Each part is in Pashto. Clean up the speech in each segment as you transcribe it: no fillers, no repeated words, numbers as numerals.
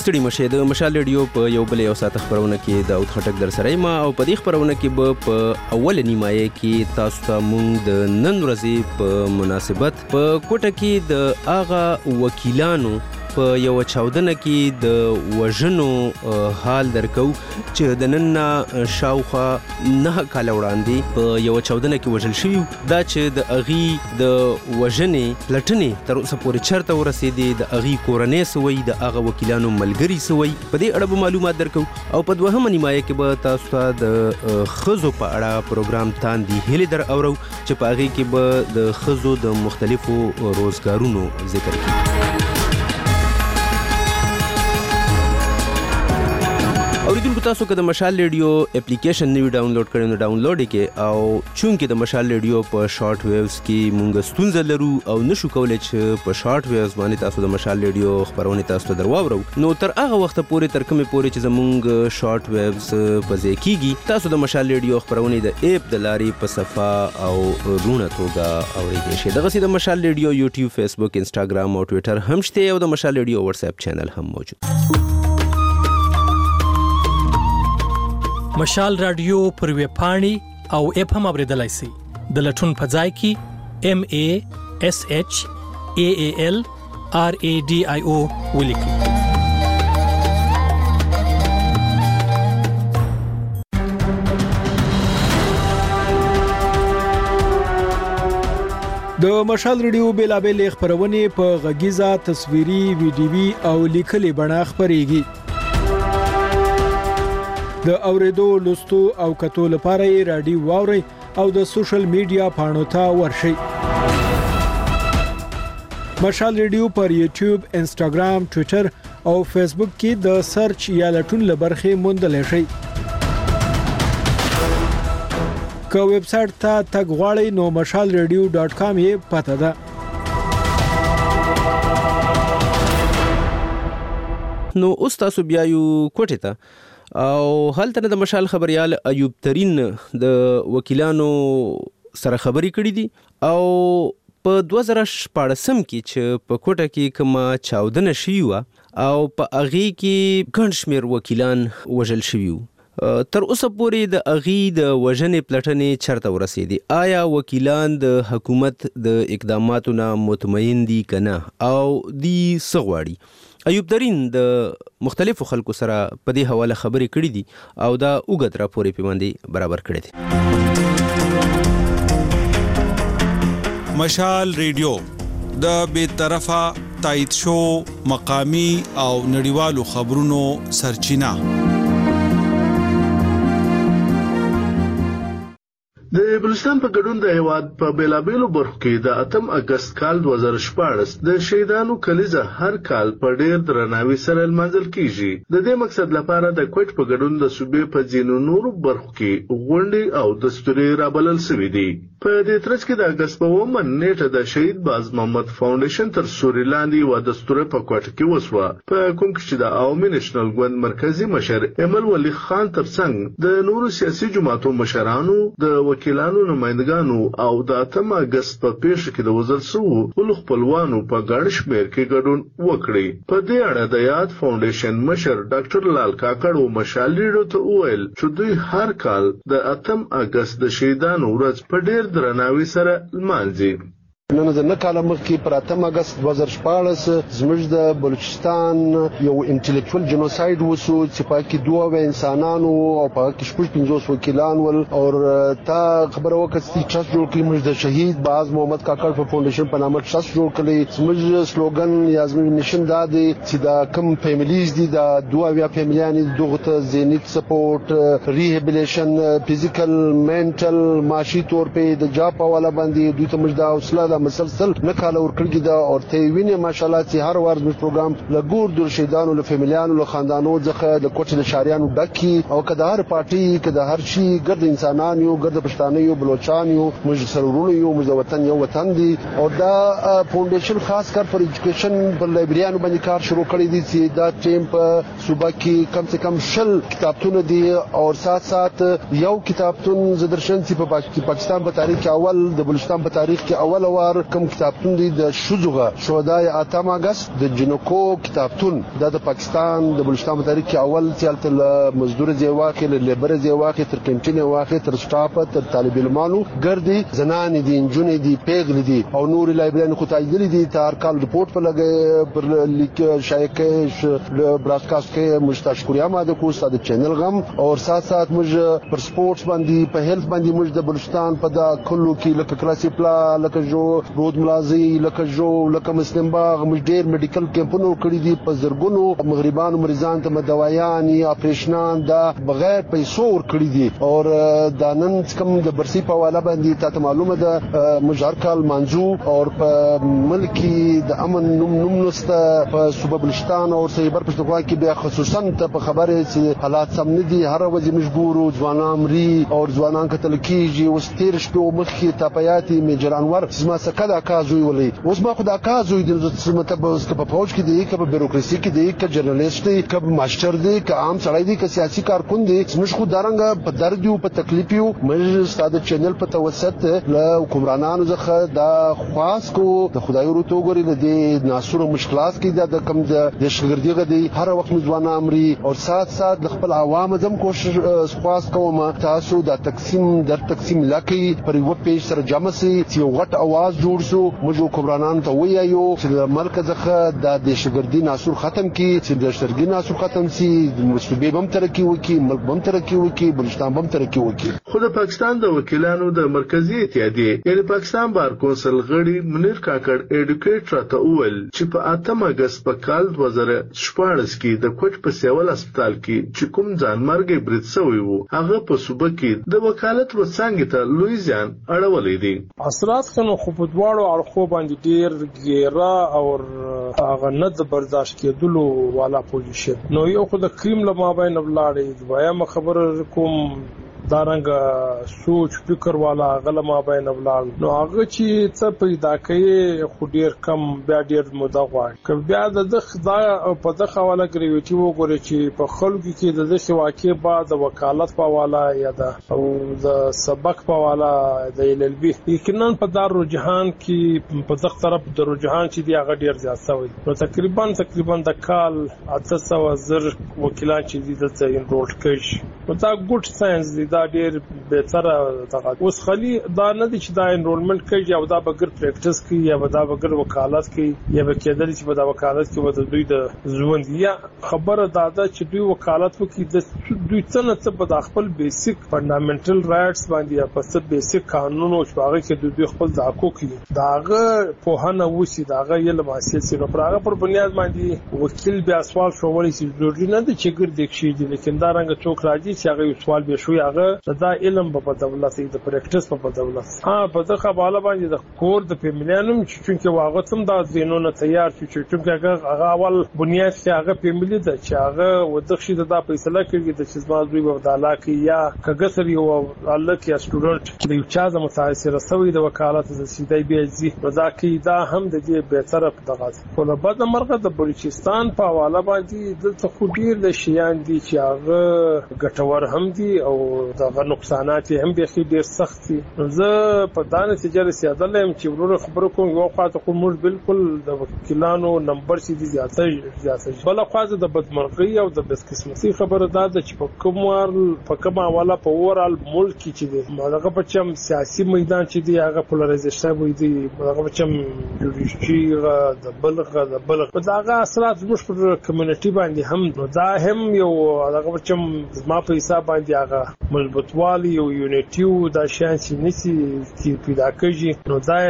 ستړي مشه د مشال ریډیو په یو بل یو ساعت خبرونه کې د اوت خټک در سره ما او په دې خبرونه کې به په اول نیمایه کې تاسو ته مونږ د نن ورځې په مناسبت په کوټه کې د اغا وکیلانو په یو چاودنه کې د وژنو حال درکو چې د نن شاوخوا 9 کال وړاندې په یو چاودنه کې وژل شوی دا چې د اغي د وژنې لټنې تر اوسه پورې چرته ورسېدي د اغي کورنۍ سوی د اغا وکیلانو ملګری سوی په دې اړه معلومات درکو او په دوهمه نیمایه کې به تاسو ته د خزو په اړه پروګرام تاندي هلي در اورو چې په اغي کې به د خزو د مختلفو روزګارونو ذکر کیږي. اوریدونکو تاسو که د مشال ریډیو اپلیکیشن نوی ډاونلوډ کړئ نو ډاونلوډ یې او چونکه د مشال ریډیو په شارټ ویوز کې مونږ ستونزه لرو او نشو کولای چې په شارټ ویوز باندې تاسو د مشال ریډیو خبرونه تاسو ته درواورو نو تر هغه وخت پورې تر کومه پورې چې زمونږ شارټ ویوز په ځای کېږي تاسو د مشال ریډیو خبرونه د اپ د لارې په صفه او رونه توګه اوریدئ شئ. دغه سي د مشال ریډیو یوټیوب فیسبوک انستګرام او ټوئیټر هم شته او د مشال ریډیو واتس اپ چینل هم موجود. مشال رادیو پر ویب پاڼې او اپ هم اوریدلای شئ. د لټون په ځای کې MASHALRADIO ولیکئ. د مشال ریډیو بیلابل خبرونه په غږیزه تصویري ویډیوي او لیکلي بڼه خبريږي. د اوریدو لوستو او کتو لپاره یې رادیو واوري او د سوشل میډیا پاڼو ته ورشئ. مشال ریډیو پر یوټیوب، انستګرام، ټوئیټر او فیسبوک کې د سرچ یا لټون لبرخه موندلای شئ. که ویب سټ ته تګ غواړئ نو mashalradio.com یې پته ده. نو اوس تاسو بیا یو کوټه ته او هلته د مشال خبريال ایوب ترين د وکیلانو سره خبري کړې دي او په 2014 کې چې په کوټه کې کومه چاودنه شوی و او په اغي کې ګڼ شمېر وکیلان وژل شوی تر اوسه پورې د اغي د وژنې پلټنې چرته ورسېدي. آیا وکیلان د حکومت د اقداماتو نه مطمئن دي کنه او دی سغواړي؟ ایوب ترين د مختلفو خلکو سره په دې حواله خبرې کړې دي او دا اوږد راپور یې پیوندې برابر کړی دی. مشال ریډیو د بې طرفه تایید شو مقامی او نړیوالو خبرونو سرچینه. د بلوچستان په ګډون د هیواد په بیلابیلو برخو کې د 8 اگست کال 2014 د شهیدانو کلیزه هر کال په ډیر درناوي سره لمانځل کیږي. د دې مقصد لپاره د کوټ په ګډون د صوبې په ځینو نورو برخو کې غونډې او دستوري رابلل شوې دي. په دې ترڅ کې د اگست په 1 نیټه د شهید باز محمد فاونډیشن تر سوري لاندې و دستور په کوټ کې وسوه په کوم کې د عوامي نېشنل ګوند مرکزی مشر امل ولی خان ترڅنګ د نورو سیاسي جماعتونو مشرانو د وکیلانو نمائندګانو او د 8 اگست په پیښه کې د وزیر سو خپلوانو په ګڼ شمېر کې ګډون وکړي. په دې اړه د یاد فاونډیشن مشر ډاکټر لال کاکړ او مشال ریډیو ته وویل چې دوی هر کال د 8 اگست د شهیدانو ورځ په ډیر درناوي سره لمانځي. نن د نکاله مخکې پر 8 اگست 2014 زموږ د بلوچستان یو انټلیکچوال جنوساید وسو چې پاکي دوه انسانانو او پاکي 50 وکیلان ول او تا خبره وکړه چې ټرست جوړ کړی موږ د شهید باز محمد کاکړ په فاونډیشن په نامه ټرست جوړ کړی. زموږ سلوګن یا زموږ نشان دا دی چې دا کم فیملیز دي د دوه بیا فیملیان دغه ته ذهني سپورټ ریهابلیټیشن فزیکل منټل معاشي تور په د جاپ والا باندې دوی ته موږ دا حوصله مسلسل نکاله ورکړي دا او ته ویني ماشاءالله چې هر وار د پروګرام لګور د شهیدانو له فیملیانو له خاندانو ځخه د کوټې د شاریانو ډکی او کله هر پارټي کله هر شي ګرد انسانان یو ګرد پښتانه یو بلوچستان یو موږ سرورونه یو موږ وطن یو وطن دی او دا فاونډیشن خاص کار پر ایجوکیشن پر لایبرریانو باندې کار شروع کړی دی چې دا ټیم په صوبه کې کم سے کم 10 کتابتون دي او سات سات یو کتابتون زدرشن چې په پاکستان په تاریخ کې اول د بلوچستان په تاریخ کې اول وار کوم کتابتون دی د شوزغه شهدای 8 اگست د جنکو کتابتون د پاکستان د بلوچستان په تاریخ کې اول چالت مزدور زیواخه لیبر زیواخه تر کینټین واخه تر سټاف تر طالب علمانو ګردي زنان دي انجونې دي پیغل دي او نور لایبرین خو تایید دي تار کال رپورت پر لګي پر لیک شایکه براډکاسټ کې مشتشکریا ماده کو استاد چینل غم اور ساتھ ساتھ مج پر سپورتس باندې په هیلث باندې مج د بلوچستان په دا کلو کې لکه کلاسي پلا لکه جو رود ملازي لکه جو لکه مسلم باغ مج ډیر میډیکل کیمپونو کړی دي په زرګونو مغربانو مریضان ته دوايان یا اپریشنان دا بغیر پیسو ور کړی دي اور دا نن کوم د برسي په حواله باندې ته معلومه ده مجارکل منزو اور په ملکی د امن نوم نسته په صوبه بلوچستان او خیبر پښتونخوا کې بیا خصوصا ته په خبره چې حالات سم نه دي هر ورځ مجبور ځوانان مري او ځوانان کتل کیږي وستیر شپو مخې تاپیاتي میجر انور زما سکه کازوی ولي اوس ما خدا کازوی د سمته په فوج کې دی که په بیروکراسي کې دی که جرنالیست دی که ماستر دی که عام سړی دی که سیاسي کارکون دی موږ خو دارنګ په درد یو په تکلیف یو موږ ستاسو چینل په توسط له حکمرانانو څخه دا خاص کو د خدای ورته وګوري د ناسور مشکلات کې د کم د شګردي غدي هر وخت ځوانان امري او سات سات خپل عوام زم کوشش خاص کوم تاسو د تقسیم لکه پر یو پیج سره جمع سي چې یو غټ आवाज جوړ شو موږ حکمرانانو ته وایو چې د مرکز څخه د شګردي ناسور ختم کی چې د شګردي ناسور ختم سي مصوبې بم ترقی وکي ملک بم ترقی وکي بلوچستان بم ترقی وکي خو د پاکستان د وکیلانو د مرکزی اتحادیه یعنی پاکستان بار کونسل غړي منیر کاکړ ایډوکیټر ته وویل چې په 8 اگست په کال 2014 کې د کوټ په سیول هسپتال کې چې کوم ځانمرګي برید شوی وو هغه په صوبه کې د وکالت وڅنګ ته لوی ځان اړولې دي اثرات کنو خو په دواړو اړخو باندې ډیر ګیرا او هغه نه برداشت کېدلو والا پوزیشن نو یو خو د کریم لمه بین ولاړې وایم خبر کوم دارنګ سوچ فکر والا غلما بین ولال نو هغه چې څه پیدا کوي خو ډیر کم بیا ډیر موده غواړي که بیا د خدا په دغه حواله ګریوټي وګوري چې په خلکو کې د دغه واقع بعد وکالت په حواله یا د سبق په حواله د LLB یقینا په دار رجحان کې په دغه طرف د رجحان چې دی هغه ډیر زیات شوی نو تقریبا د کال 800,000 وکیلان چې دي د انرول کړي نو دا ګډ ساينس دی دا ډیر بهتره دغه اوس خالي دا نه دي چې دا انرولمنت کوي او دا بغیر پریکټیس کوي یا دا بغیر وکالت کوي یا به کېدل چې دا وکالت کوي د دوی د ژوند یا خبره دا ده چې دوی وکالت کوي د دوی څنګه په خپل بیسیک فندامنټل رائټس باندې یا په بیسیک قانونو چې هغه کې دوی خپل د حقوق کوي داغه په هنه وسی داغه علم حاصل سي نو پر بنیاد باندې وکیل بیا سوال شوړی چې ضروري نه دي چې ګر دښ شي لیکن دا رنګ څوک راځي چې هغه سوال به شوی هغه دا علم په دولت د پریکټیس په دولت په دغه حواله باندې د کور د فیملیانو چې واغه تم دا زینونه تیار چې هغه اول بنیاد کې هغه فیملی ده چې هغه ودخشي د فیصله کوي د چې زما دوی په دالا کې یا کګسر یو الله کې سټوډنټ د یو چا د متاثر شوی د وکالت د سیدای بیزي دا کې دا هم د دې به طرف دغه په بعد مرغه د بلوچستان په حواله باندې د خودیر د شیان دي چې هغه ګټور هم دي او دغه نقصانات هم به ډیر سخت دي زه په دانه تجارت سیادلم چې ورور خبرو کوم یو خاطر کوم بالکل د وکیلانو نمبر سي دي زیاته بل خاطر د بدمرغي او د بدقسمتي خبره ده چې په کوم حواله په اورال ملک چې دي دغه په چم سیاسي میدان چې دي هغه پولرایزیشن وي دي دغه په چم جوړیږي د بلغ په دغه اثرات زموږ پر کمیونټي باندې هم دا هم یو دغه په چم ما په حساب باندې هغه مضبوطوالي او یونټیو دا شان چې نسی چې پیدا کیږي نو دا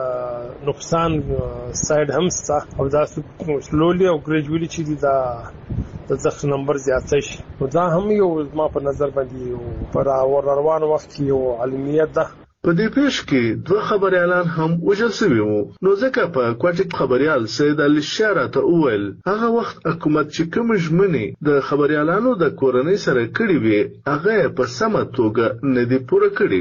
د نقصان ساید هم ستا او دا سلولي او ګریجوالي چې دی دا د ځخ نمبر زیات شي نو دا هم یو ما په نظر باندې پر روان وخت کې یو علمیت ده په دې پیښ کې دوه خبريالان هم وژل شوي وو نو ځکه په کوټک خبريال سید علي شاره ته وویل هغه وخت حکومت چې کوم ژمنې د خبريالانو د کورنۍ سره کړې وي هغه په سمه توګه نه دي پوره کړې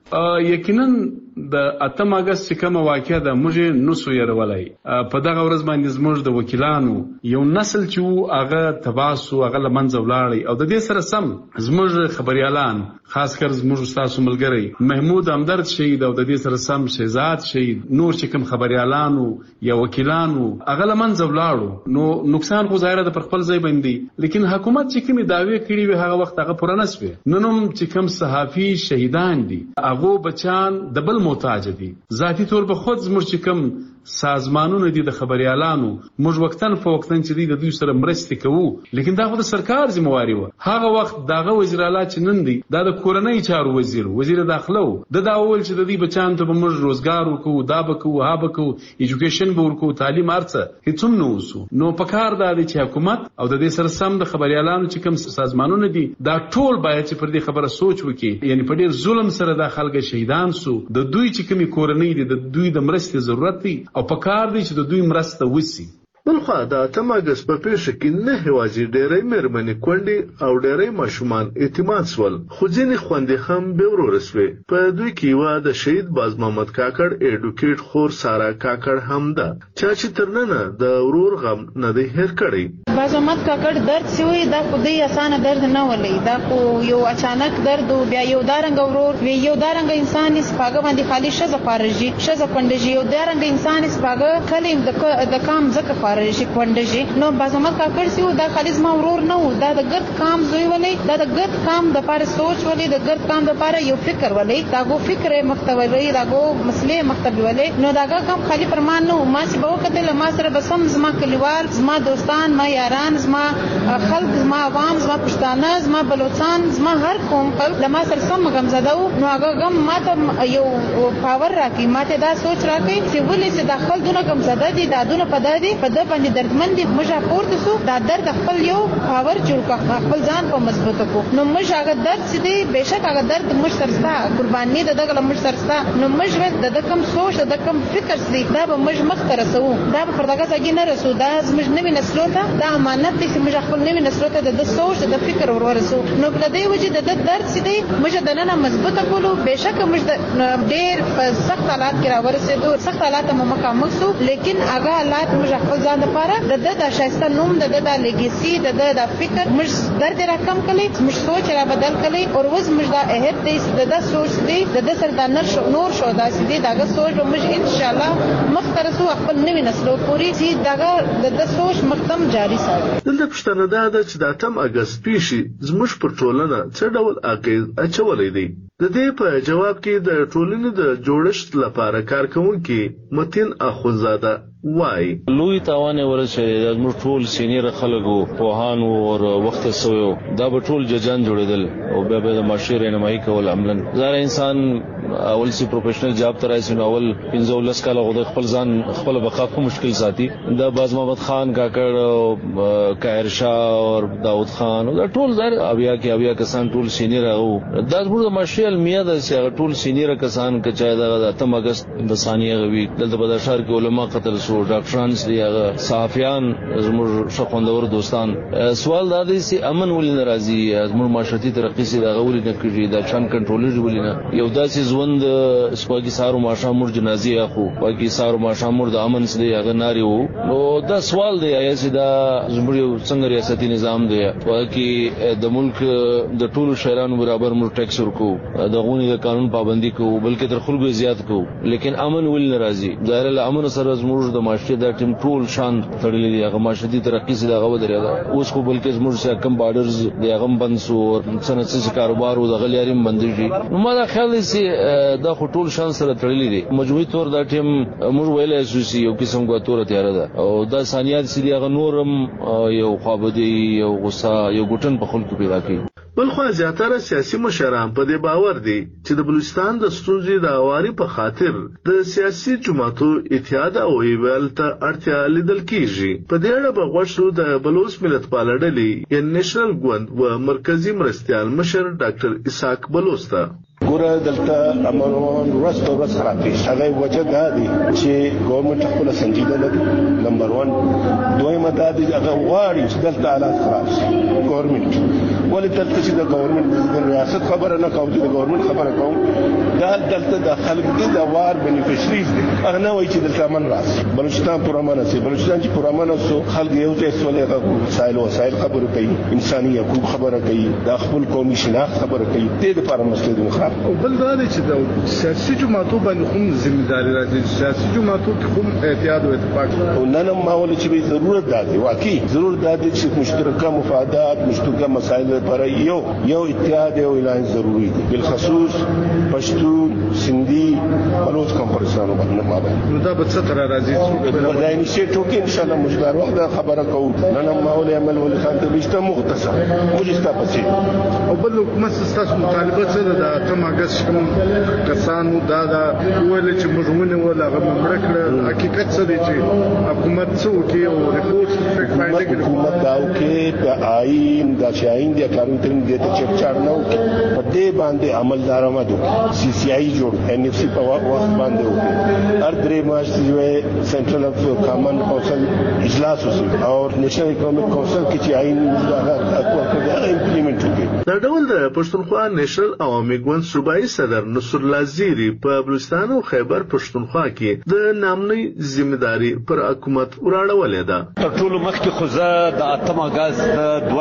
یقینا د 8 اگست چې کومه واقعه ده موږ نو سو يرولای په دغه ورځ باندې زموږ د وکیلانو یو نسل چې هغه تباسو هغه لمنځه ولاړی او د دې سره سم زموږ خبريالان خاص کر زموږ استاد ملګری محمود همدرد شهید او د دې سره سم شهزاد شهید نور چې کوم خبريالانو یا وکیلانو هغه لمنځه ولاړو نو نقصان خو ظاهره د خپل ځای باندې لیکن حکومت چې کومي داوی کړی وي هغه وخت هغه پوره نسوي نن چې کوم صحافي شهیدان دي هغه بچان د بل محتاج دي ذاتی طور په خود زموږ چې کوم سازمانونه دي د خبريالانو موږ وختن په وختن چې د دوی سره مرستې کوو لیکن دا خو د سرکار ذمہواری و هغه وخت داغه وزیر اعلی چې نن دی دا د کورنۍ چارو وزیر داخله و د اول چې د دې بچان ته موږ روزګار ورکو دا بکو ها بکو ایجوکیشن ورکو تعلیم ارڅه هیڅوم نو وسو نو پکار دا دی چې حکومت او د دې سره سم د خبريالانو چې کوم سازمانونه دي دا ټول باید چې پر دې خبره سوچ وکړي یعنی په ډیر ظلم سره د خلک شهیدان سو د دوی چې کومي کورنۍ دي د دوی د مرستې ضرورت دی او په کار دی چې د دوی مرسته وسی بلخوا د 8 اگست په پیښه کې نه هوازي ډېرې مېرمنې کونډې او ډېرې ماشومان اعتماد سول خو ځینې خوندې هم به ورسوي په دوی کې و د شهید باز محمد کاکړ اډوکیټ خور سارا کاکړ هم ده چې ترننه د ورور غم نه دی هېر کړی باز محمد کاکړ درد سوی دا خو دی اسانه درد نه ولې دا خو یو اچانک درد بیا یو دارنګ ورور وی یو دارنګ انسان سپاګه باندې خالی شزه فارجي شزه پندجي یو دارنګ انسان سپاګه کلیم د کام زکه شي کونډجی نو بازمت کاکړ سی دا خالص ما ورور نه و دا د ګرد کام زوی ولې دا د ګرد کام د پاره سوچ ولې د ګرد کام د پاره یو فکر ولې دا گو فکر مکتب ولې دا گو مسلې مکتب ولې نو دا کام خالی پرمان نو ما سی به وکړل ما سره بسم زما کلیوال زما دوستان ما یاران زما خلک زما عوام زما پښتانه زما بلوچستان زما هر قوم خلک د ما سره سم غم زده نو هغه غم ما ته یو پاور راکې ما ته دا سوچ راکې چې ولې چې داخل دونه غم زده دي دا دونه پدادي په باندې دردمن دي موږ پورته سو دا درد خپل یو پاور جوړ کړ خپل ځان په مضبوط کو نو موږ هغه درد چې دی بهشک هغه درد موږ سرستا قرباني د دغه موږ سرستا نو موږ د کم سوچ د کم فکر سي دا به موږ مخ ته رسو دا په پردګه ځای نه رسو دا موږ نوې نسلو ته دا امانت دي چې موږ خپل نوې نسلو ته د سوچ د فکر ورسو نو په دې وجه د درد چې دی موږ د نن مضبوط کولو بهشک موږ ډېر په سخت حالات کې راورسېدو سخت حالات مو مخامخ سو لیکن هغه حالات موږ خپل ځان لپاره د شایسته نوم د لیګیسي د فکر موږ درد را کم کړي موږ سوچ را بدل کړي او اوس موږ دا اهد دې د سوچ دې د سر د نور شو دا سې دغه سوچ موږ ان شاء الله مخترسو خپل نوې نسلو پوری چې دغه د سوچ مقدم جاری ساتي دلته پښتنه ده چې د 8 اگست پیښې زموږ پر ټولنه څه ډول اغیز اچولې دي د دې په جواب کې د ټولنې د جوړښت لپاره کارکونکي متین اخوزاده وای لوی تاوان ورسېد د موږ ټول سینیر خلکو پوهانو او وخت سویو دا به ټول ججان جوړیدل او بیا به د معاشري رهنمایي کول عملاً زار انسان اول سی پروفیشنل جاب تر راځي نو اول 15 کال غو خپل ځان خپل بقا په مشکل ساتي د باز محمد خان کاکړ کاهر شاه او داود خان دا ټول زار اویا کسان ټول سینیر او د موږ معاشري علمیه د ټول سینیر کسان کچا د 8 اگست د ثانیه غوي د بدرشار کې علما قتل سو ډاکټران دي هغه صحافیان زموږ شخوندور دوستان سوال دا دی چې امن ولې ناراضي زموږ معاشرتي ترقی سي دا غوړي نه کیږي دا چان کنټرولر ولې نه یو داسې ژوند سپاګي سارو ماشامور جنازي اخو باقي سارو ماشامور د امن سره هغه ناري وو نو دا سوال دی یا چې دا زموږ څنګه ریاستي نظام دی باقي د ملک د ټولو شهرانو برابر موږ ټیکس ورکو د غونې د قانون پابندي کو بلکې تر خلکو زیات کو لیکن امن ولې ناراضي ظاهر الامن سره زموږ د معاشري د ټیم ټول شان تړلې دي هغه معاشري ترقی سره هغه ودرېا ده اوس خو بلکې زموږ سره کم بارډرز دی هغه بند سو صنعتي کاروبار او د غلیاریم بند دي نو ما دا خیال دي چې دا خو ټول شان سره تړلې دي مجموعي تور دا ټیم موږ ویلای شو چې یو قسم غوتوره تیار ده او دا ثانیات سړي هغه نورم یو خوابدي یو غصه یو ګټن په خلکو پیدا کوي بلخو زیاتره سیاسي مشران په دې باور دي چې د بلوچستان د ستونزې د اواري په خاطر د سیاسي جماعتو اتحاد او ایوال ته اړتیا لیدل کیږي په دې اړه په غوښتو د بلوچ ملت پالډلې یا نېشنل ګوند و مرکزی مرستيال مشر ډاکټر اسحاق بلوچستا ګوره دلته امروان ورستو بس خرابې هغه وجه دا دي چې ګورنمنت خپل سنجیده لري نمبر 1 دویمه دا دي هغه غواړي چې دلته حالات خراب شي ګورنمنت ولې دلته چې د ګورنمنت د ریاست خبره نه کوم چې د ګورنمنت خبره کوم دا دلته د خلک د وار بینیفیشریز دي هغه نه وایي چې دلته امن راسي بلوچستان پر امن سي بلوچستان چې پر امن سو خلک یو ځای سولې وسایل خبره کوي انساني حقوق خبره کوي د خپل قومي شناخت خبره کوي د لپاره مسله خراب او بل دا چې د سیاسي جماعتو باندې کوم ذمہداري راځي سیاسي جماعتو کې کوم احتیاط او اتفاق او نن ماول چې به ضرورت ده واقعي ضرورت ده چې مشترکه مفادات مشترکه مسایل لپاره یو اتحاد او اعلان ضروری دی بالخصوص پښتون سندي بلوچ کمپرسانو باندې ما باندې نو دا به څه تر راځي دا انیشیټو کې ان شاء الله مشدار وخت خبره کوو نن ماول عمل ول خان ته بشته مختصر مجستا پسې او بل حکومت ستاسو مطالبه څه ده تم اگست کوم کسانو دا ویل چې مجموعه ولا غمړ کړه حقیقت څه دی چې حکومت څه وکي او ریپورت حکومت داو کې د آئین د شاین د قانون ترين د چک چاړ نو په دې باندې عملدار آمدو سی سی آئی جوړ ان اف سی په وخت باندې وکړي هر درې مارچ چې سنټرل اف کامن کونسل اجلاس وشي او نېشنل اکونومیک کونسل کې چې آئین هغه امپلیمنٹ وکړي دا ډول د پښتونخوا نېشنل عوامي ګوند صوبایي صدر نصر الله زیری په بلوچستان او خیبر پښتونخوا کې د نامنۍ ذمہداري پر حکومت وراړولې ده تر ټولو مخکې خو زه د 8 اگست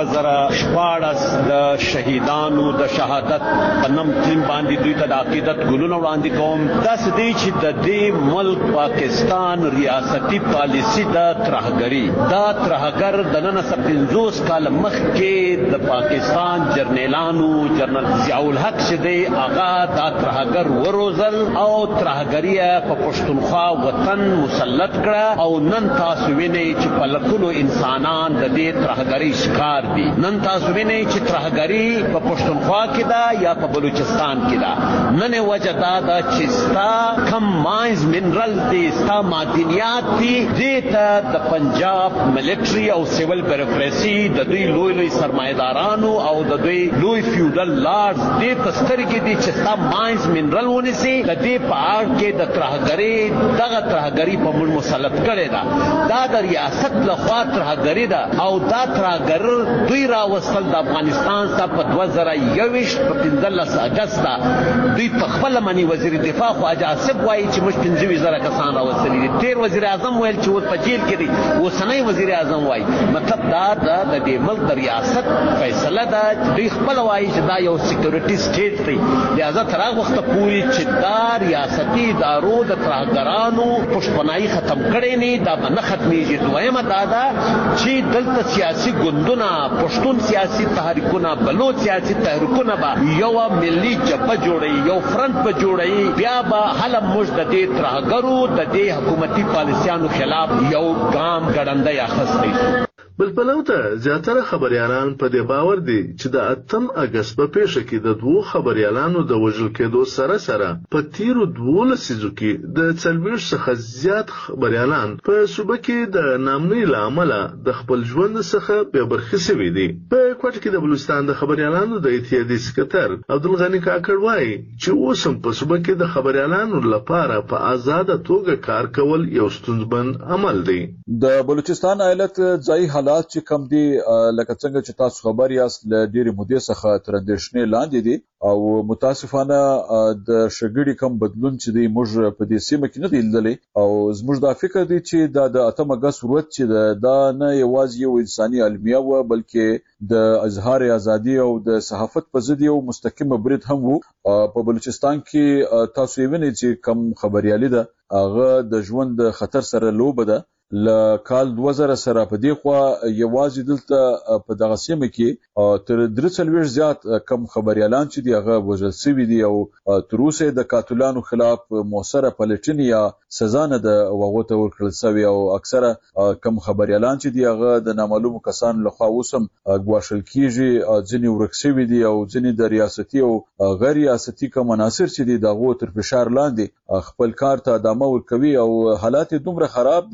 2014 د شهیدانو د شهادت په نوم ټیم باندې دوی ته د عقیدت ګلونه وړاندې کوم دا سدي چې د دې ملک پاکستان ریاستي پالیسی د ترهګری دا ترهګر د نن 50 کال مخکې د پاکستان جرنیلانو جنرال ضیاء الحق چې دی هغه دا ترهګر وروزل او ترهګری په پښتونخوا وطن مسلط کړه او نن تاسو وینئ چې په لکونو انسانان د دې ترهګری شکار دي نن تاسو وینئ چې ترهګری په پښتونخوا کې دا یا په بلوچستان کې دا نن وجه دا چې ستا کم ماینز منرل دي ستا معدنیات دي دې ته د پنجاب ملټري او سیول بیوروکراسي د دوی لوی سرمایدارانو او د دوی لوی فیوډل لارډز دې تسترګې دي چې ستا ماینز منرل ونیسي د دې په اړه کې د ترهګری دغه ترهګری په موږ مسلط کړي دا د ریاست لخوا ترهګری ده او دا ترهګر دوی راوستل د افغانستان څخه په 2021 په 15 اگست دوی په خپل منی وزیر دفاع خو اجازه وایي چې موږ 15,000 کسان راوستل دي تیر وزیر اعظم ویل چې اوس په جیل کې دي اوسنۍ وزیر اعظم وایي مطلب دا د دې ملک د ریاست فیصله ده دوی خپل وایي چې دا یو سکیورټي سټیټ دی لہذا تر هغه وخت پورې چې دا ریاستي ادارو د ترهګرانو پښتونایي ختم کړي نه دا نه ختميږي دویمه دا ده چې دلته سیاسي ګوندونه پښتون سیاسي تحریکونه بلوچ سیاسي تحریکونه به یو ملي جبهه جوړي یو فرنٹ په جوړي بیا به حل موږ د دې ترهګرو د دې حکومتي پالیسیانو خلاف یو ګام ګړندی اخیستی بل پلو ته زیاتره خبريالان په دې باور دي چې د 8 اگست په پیښه کې د دوه خبريالانو د وژل کېدو سره په تیرو 12 لسیزو کې د 40 څخه زیات خبريالان په صوبه کې د نامنۍ لامل د خپل ژوند څخه به برخه شوي دي په کوټه کې د بلوچستان د خبريالانو د اتحادیې سکرټر عبدالغنی کاکړ وایي چې اوس هم په صوبه کې د خبريالانو لپاره په آزاد توګه کار کول یو ستونزمن عمل دی د بلوچستان ایالت ځای حالات چې کم دي لکه څنګه چې تاسو خبر یاست ل ډېری مودې څخه تر اندېښنې لاندې دي او متاسفانه د شګړې کم بدلون چې دی موږ په دې سیمه کې نه دی لیدلی او زموږ دا فکر دی چې د 8 اگست ورځ چې دا نه یوازې یو انساني المیه و بلکې د اظهار ازادي او د صحافت په ضد یو مستقیم برید هم وو په بلوچستان کې تاسو یې وینئ چې کم خبريالي ده هغه د ژوند د خطر سره لوبه ده لکال 2000 سره په دی خو یوازې دلته په دغه سیمه کې تر 340 زیات کم خبريالان چې دی هغه وژل شوي دي او تر اوسه د قاتلانو خلاف موثره پلټنې یا سزا نه د وغوته ورکړل شوی او اکثره کم خبريالان چې دی هغه د نامعلوم کسانو لخوا اوسم غواړل کیږي ځنی ورک شوي دي او ځنی د ریاستي او غیر ریاستي کوم عناصر چې دی دغه تر فشار لاندې خپل کار ته ادامه ورکوي او حالات دومره خراب دي چې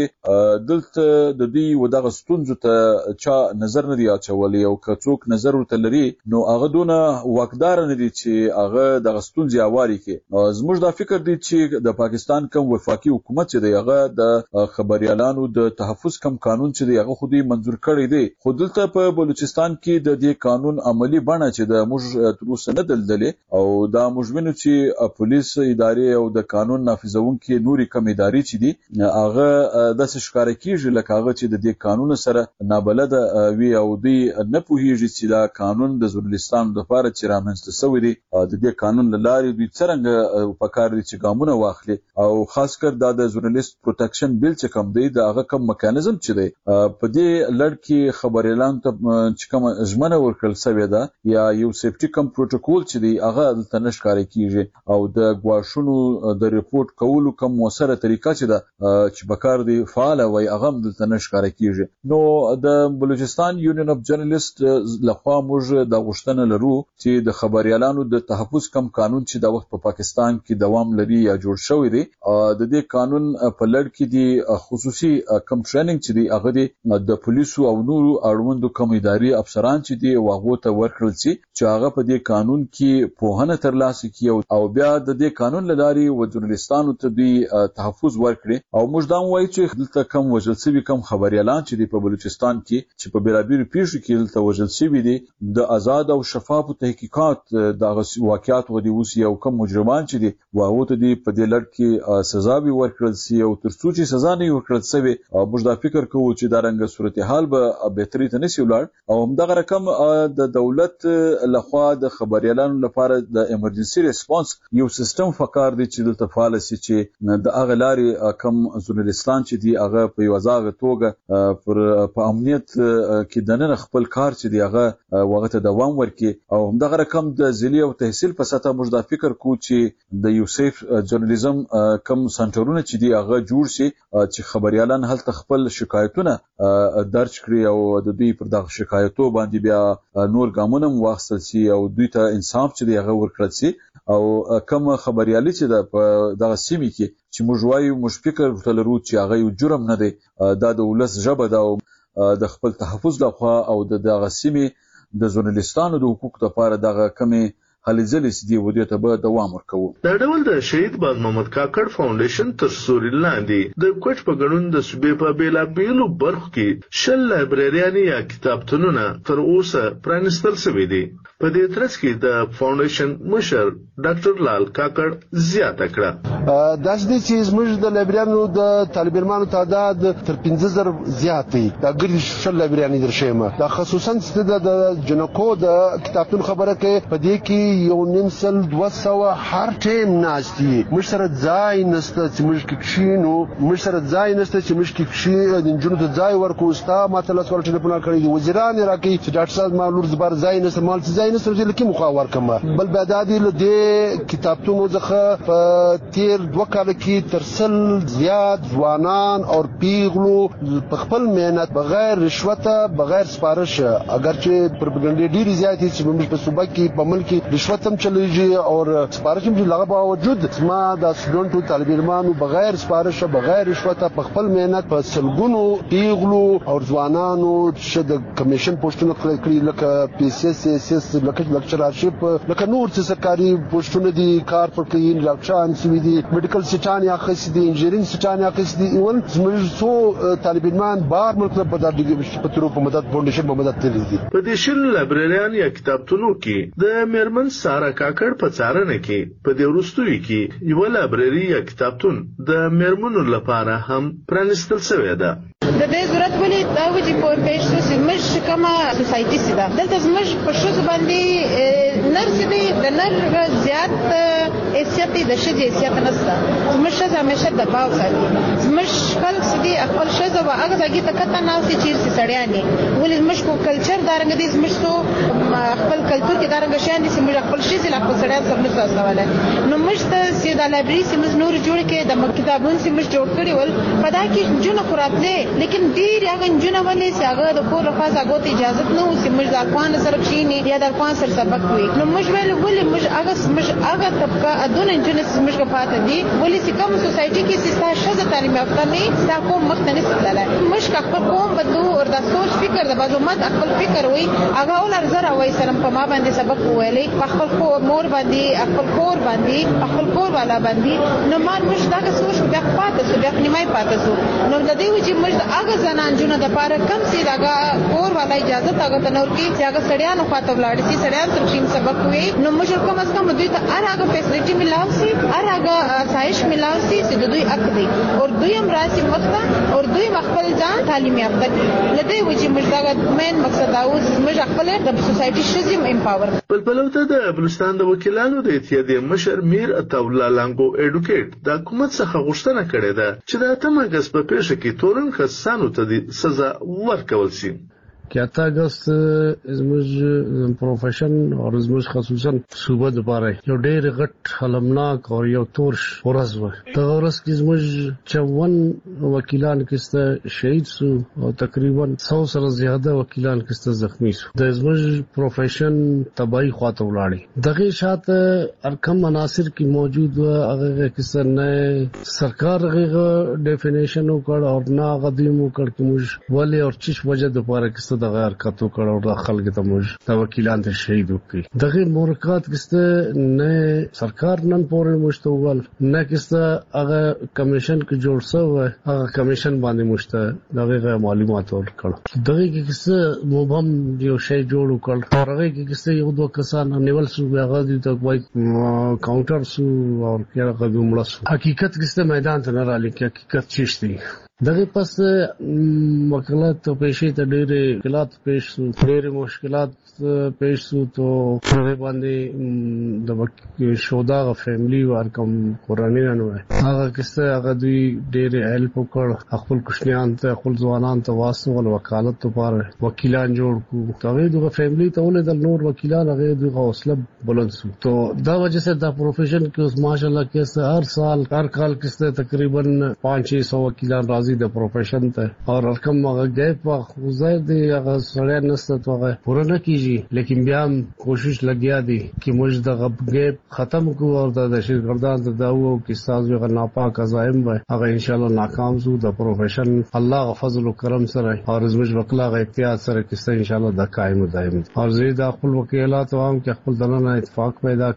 چې دلته د دې ودغه ستونزو ته چا نظر نه دی اچولی او که څوک نظر ورته لري نو هغه دونه واکدار نه دي چې هغه د ستونزې اواري کې زموږ دا فکر دی چې د پاکستان کوم وفاقي حکومت چې دی هغه د خبريالانو د تحفظ کم قانون چې دی هغه خو دې منزور کړی دی خو دلته په بلوچستان کې د دې قانون عملی بڼه چې د موږ تر اوسه نه دلدلې او دا موږ وینو چې پولیس ادارې او د قانون نافذونکو نوري کم ادارې چې دي هغه د ښکار کیږي لکه هغه چې د دې قانون سره نابلد وی او دی نه پوهیږي چې دا قانون د ژورنالیستانو لپاره چې رامنځته شوی دی د دې قانون لارې دوی څنګه په کار دي چې ګامونه واخلي او خاص کر د ژورنالیست پروټیکشن بیل چې کوم دی دا هغه کوم میکانیزم چې دی په دې لړ کې خبريالان ته چې کوم ژمنه ورکړل شوې ده یا یو سیفټي کم پروتوکول چې دی هغه د نشکاري کیږي او د غواښونو د ریپورت کولو کوم موثره طریقه چې ده چې بکار دی فعال وي هغه د نشکاري کیږي نو د بلوچستان یونین اف جرنالیست لخوا موږ د غوښتنه لرو چې د خبريالانو د تحفظ کم قانون چې د وخت په پاکستان کې دوام لري یا جوړ شوی دی د دې قانون په لړ کې دی خصوصي کم ټریننګ چې دی هغه دی د پولیسو او نورو اړوندو کم اداري افسران چې دی واغو ته ورکړل شي چې هغه په دې قانون کې پوهنه ترلاسه کړي او بیا د دې قانون لاري و ژورنالیستانو ته دی تحفظ ورکړي او موږ دا وایو چې دلته کم وژل شوی کم خبريالان چې دی په بلوچستان کې چې په بیلابیل پیښو کې دلته وژل شوی دي د آزاد او شفاف تحقیقات د واقعیت و دي اوسي او کم مجرمان چې دي واغو ته دی په دې لړ کې سزا به ورکړل شي او تر څو چې سزا نه ورکړل شي موږ دا فکر کوو چې دا رنګ صورتحال به بهتري ته نشي ولاړ او همدغه رقم د دولت لخوا د خبريالانو لپاره د ایمرجنسي ریسپانس یو سیستم فکر دی چې دلته فعال شي چې د هغه لاري کم ژورنالیستان چې دی هغه په یو ځای توګه په امنیت کې دنه خپل کار چې دی هغه وخت دوام ورکړي او همدغه رقم د ضلع او تحصیل په سطح موږ دا فکر کوو چې د یو سیف جرنالیزم کم سنټرونه چې دی هغه جوړ شي چې خبريالان هلته خپل شکایتونه درج کړي او د دوی پر دغه شکایتو باندې بیا نور ګامونه واخیستل شي او دوی ته انصاف چې دی هغه ورکړل شي او کوم خبريالي چې د دغه سیمې کې چې موږ وایو موږ فکر وکړو چې هغه یو جرم نه دی دا د ولس ژبه ده او د خپل تحفظ لخوا او د دغه سیمې د ژورنالیستانو د حقوقو لپاره دغه کمی هلې ځلې چې دی ودی ته به دوام ورکوو دا ډول د شهید باز محمد کاکړ فاونډیشن تر سوري لاندې د کوټ په غړون د صوبې په بیلابېلو برخو کې شل لایبرریانې یا کتابتونونه تر اوسه پرانستل شوي دي په دې ترڅ کې د فاونډیشن مشر ډاکټر لال کاکړ زیاته کړه داس دي چې زموږ د لایبرریانو د طالب علمانو تعداد تر 15000 زیات دی دا ګرځي شل لایبرریانې درشمه دا خصوصا د جنکو د کتابتون خبره کې په دې کې یو نیم سل 200 هر ټیم ناشتي مشره ځای نسته چې موږ کې کښینو مشره ځای نسته چې موږ کې کښې د جنونو ته ځای ورکو ستا ماته لاس ور ټلیفون کړی دی وزیران راکې چې ډاکټر صاحب مالور زبر ځای نسته مال ځای نسته چې لکه مخا ورکم بل بیا د دې کتابتونو ځخه په تیر 2 کال کې ترسل زیات ځوانان او پیغلو په خپل مهنت بغیر رشوت بغیر سپارښت اگر چې پروپاګاندا ډیری زیات چې موږ په صوبه کې په ملک کې رشوت هم چلیږي او سپارښت هم لغه باوجود ما د سټوډنټو طالب علمانو بغیر سپارښت بغیر رشوت په خپل مهنت په سلګونو پیغلو او ځوانانو چې د کمیشن پوسټونه کړی لکه پی سی اس اس لکه لیکچرشپ لکه نور څه سرکاري پوسټونه دي کار پر کوي ډاکټران سوي دي میډیکل سټان یا خاص دي انجینرینګ سټان یا خاص دي ایون زموږ څو طالب علمان بار ملک په دغه په تر په مدد فاونډیشن په مدد تللی دي په دې شل لایبرریان یا کتابتونو کې د میرمن سارا کاکړ په څارنه کې په دې وروستوي کې یو لایبرری یا کتابتون د میرمنو لپاره هم پرانستل شوی ده د دې ضرورت ولې دا و چې په پېښو سیمه کومه سوسايټي سیده دلته زموږ په شوز باندې نرس دي د نر زیات حیثیت د شې حیثیت نشته زموږ شز همیشه د باو ساتي زموږ خلک سدي خپل شز او هغه ځای ته کته ناوسي چې سړیانه ولې زموږ کو کلچر دارنګ دي زموږ خپل کلچر کې دارنګ شان دي زموږ خپل شي لا خپل سړیان سم نه تاسو نو مشته سیده لایبرری سیمز نور جوړ کې د کتابونو سیمز جوړ کړي ول پدا کې جون خراتله لیکن ډیر هغه جون ولې چې هغه د کور خاص هغه ته اجازه نه و چې موږ د افغان سره کښینی یا د افغان سره سبق وي نو موږ ویل ولې موږ هغه طبقه ادونه انجنس موږ پاتې دي ولې چې کوم سوسایټي کې ستا شزه تعلیم یافته نه ستا کوم مختلف تللی موږ خپل قوم بدلو او د سوچ فکر د بازو مت خپل فکر وي هغه ول ارزره وای سره په ما باندې سبق ویلې خپل مور باندې خپل کور باندې خپل کور والا باندې نو موږ دا سوچ بیا پاتې سو بیا نیمای پاتې سو نو د دې وجه موږ هغه زنان جون د پاره کم سي دغه کور والا اجازه تاګه تنور کې چې هغه سړیانو خاطر ولاړ سي سړیان تر ټیم سبق وي نو موږ کوم از کم دوی ته هغه فیسیلیټي ملاو سي هغه سایش ملاو سي چې دوی حق دي او دوی هم راسي مخته او دوی خپل ځان تعلیم یافته دي لدې وجه موږ دا مین مقصد او موږ خپل د سوسایټي شزم امپاور بلبلوته د بلوچستان د وکیلانو د اتحادیې مشر میر عطاالله لانګو اډوکیټ د حکومت څخه غوښتنه کړې ده چې د 8 اگست په پیښه کې تورن کسانو ته د سزا ورکول شي. که 8 اگست زموږ پروفیشن او زموږ خصوصا صوبه د پاره یو ډېر غټ حلمناک او یو تور ورځ و. دا ورځ کې زموږ 54 وکیلان کېسته شهید شو او تقریبا 100 سره زیاده وکیلان کېسته زخمی شو. د زموږ پروفیشن تباہی خواته ولاړی. دغه شاته ارکم عناصر کې موجود و هغه کېسته نه سرکار هغه ډیفینیشن وکړ او نه غدیم وکړ چې موږ ولې او چیش وجه د پاره کېسته د غیر کتو کړه او د خلک ته موږ د وکیلان ته شهید وکړي. دغه مورکات کېسته نه سرکار نن پورې مشتول نه کېسته هغه کمیشن کې جوړ شو هغه کمیشن باندې مشته دغه معلومات ورکړه. دغه کېسته مبهم یو شی جوړ وکړ او هغه کېسته یو دوه کسان نیول شو هغه د توګه کاونټر شو او هغه دومره حقیقت کېسته میدان ته نه را لیکي حقیقت چیشتي. دغه پس وکالت پیشې ته ډېرې مشکلات پیش شو ته هغه باندې د شودا غ فیملی ورکم قرانیان وای هغه کیسه هغه دوی ډېر هیلپ وکړ خپل کوشنیان ته خپل ځوانان ته واسو ول وکالت لپاره وکیلان جوړ کو هغه دغه فیملی ته ول د نور وکیلان هغه دغه حوصله بلند شو. ته دا وجه سره د پروفیشن کې اوس ماشاءالله کې هر سال هر کال کې تقریبا 500 وکیلان راځي د پروفیشن ته او رقم هغه گیپ واخ زید هغه سره نسته توغه پوره نه کیږي لیکن بیا هم کوشش لګیا دي چې موږ د گیپ ختم کوو او د شرکتان ته داو کې تاسو غو ناپاک عزایم وای هغه ان شاء الله ناکام شو د پروفیشن الله فضل او کرم سره او زموږ وکلا غ احتیاط سره کې ان شاء الله د قائم دائم او زه د خپل وکیلات او هم کې خپل دنه اتفاق پیدا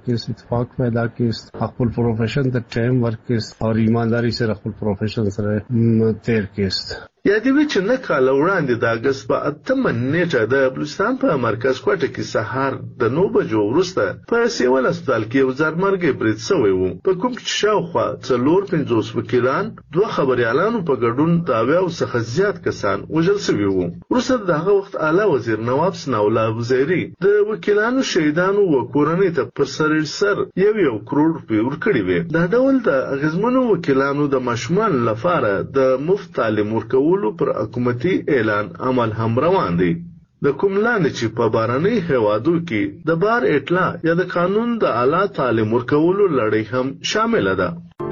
کړي خپل پروفیشن ته ټایم ورکړي او ایمانداری سره خپل پروفیشن سره تیر کېست. یادوي چې نه کال وړاندې د اگست په 8 نیټه د بلوچستان په مرکز کوټه کې سهار د 9 بجو وروسته په سیول هسپتال کې یو ځارمرګي برید شوی و په کوم کې شاوخوا 450 وکیلان دوه خبريالانو په ګډون د اویاو څخه زیات کسان وژل شوي وو. وروسته دغه وخت اعلی وزیر نواب سناولا وزیری د وکیلانو شهیدانو او کورنۍ ته پر سر 1 کروڑ روپۍ ورکړي وي. دا ډول د اغیزمنو وکیلانو د ماشومان لپاره د مفت تعلیم ورکول پر حکومتي اعلان عمل هم روان دی. د کوم لاندې چې په بارنۍ هیوادو کې د بار اطلاع یا د قانون د اعلی تعلیم ورکولو لړۍ هم شامل ده.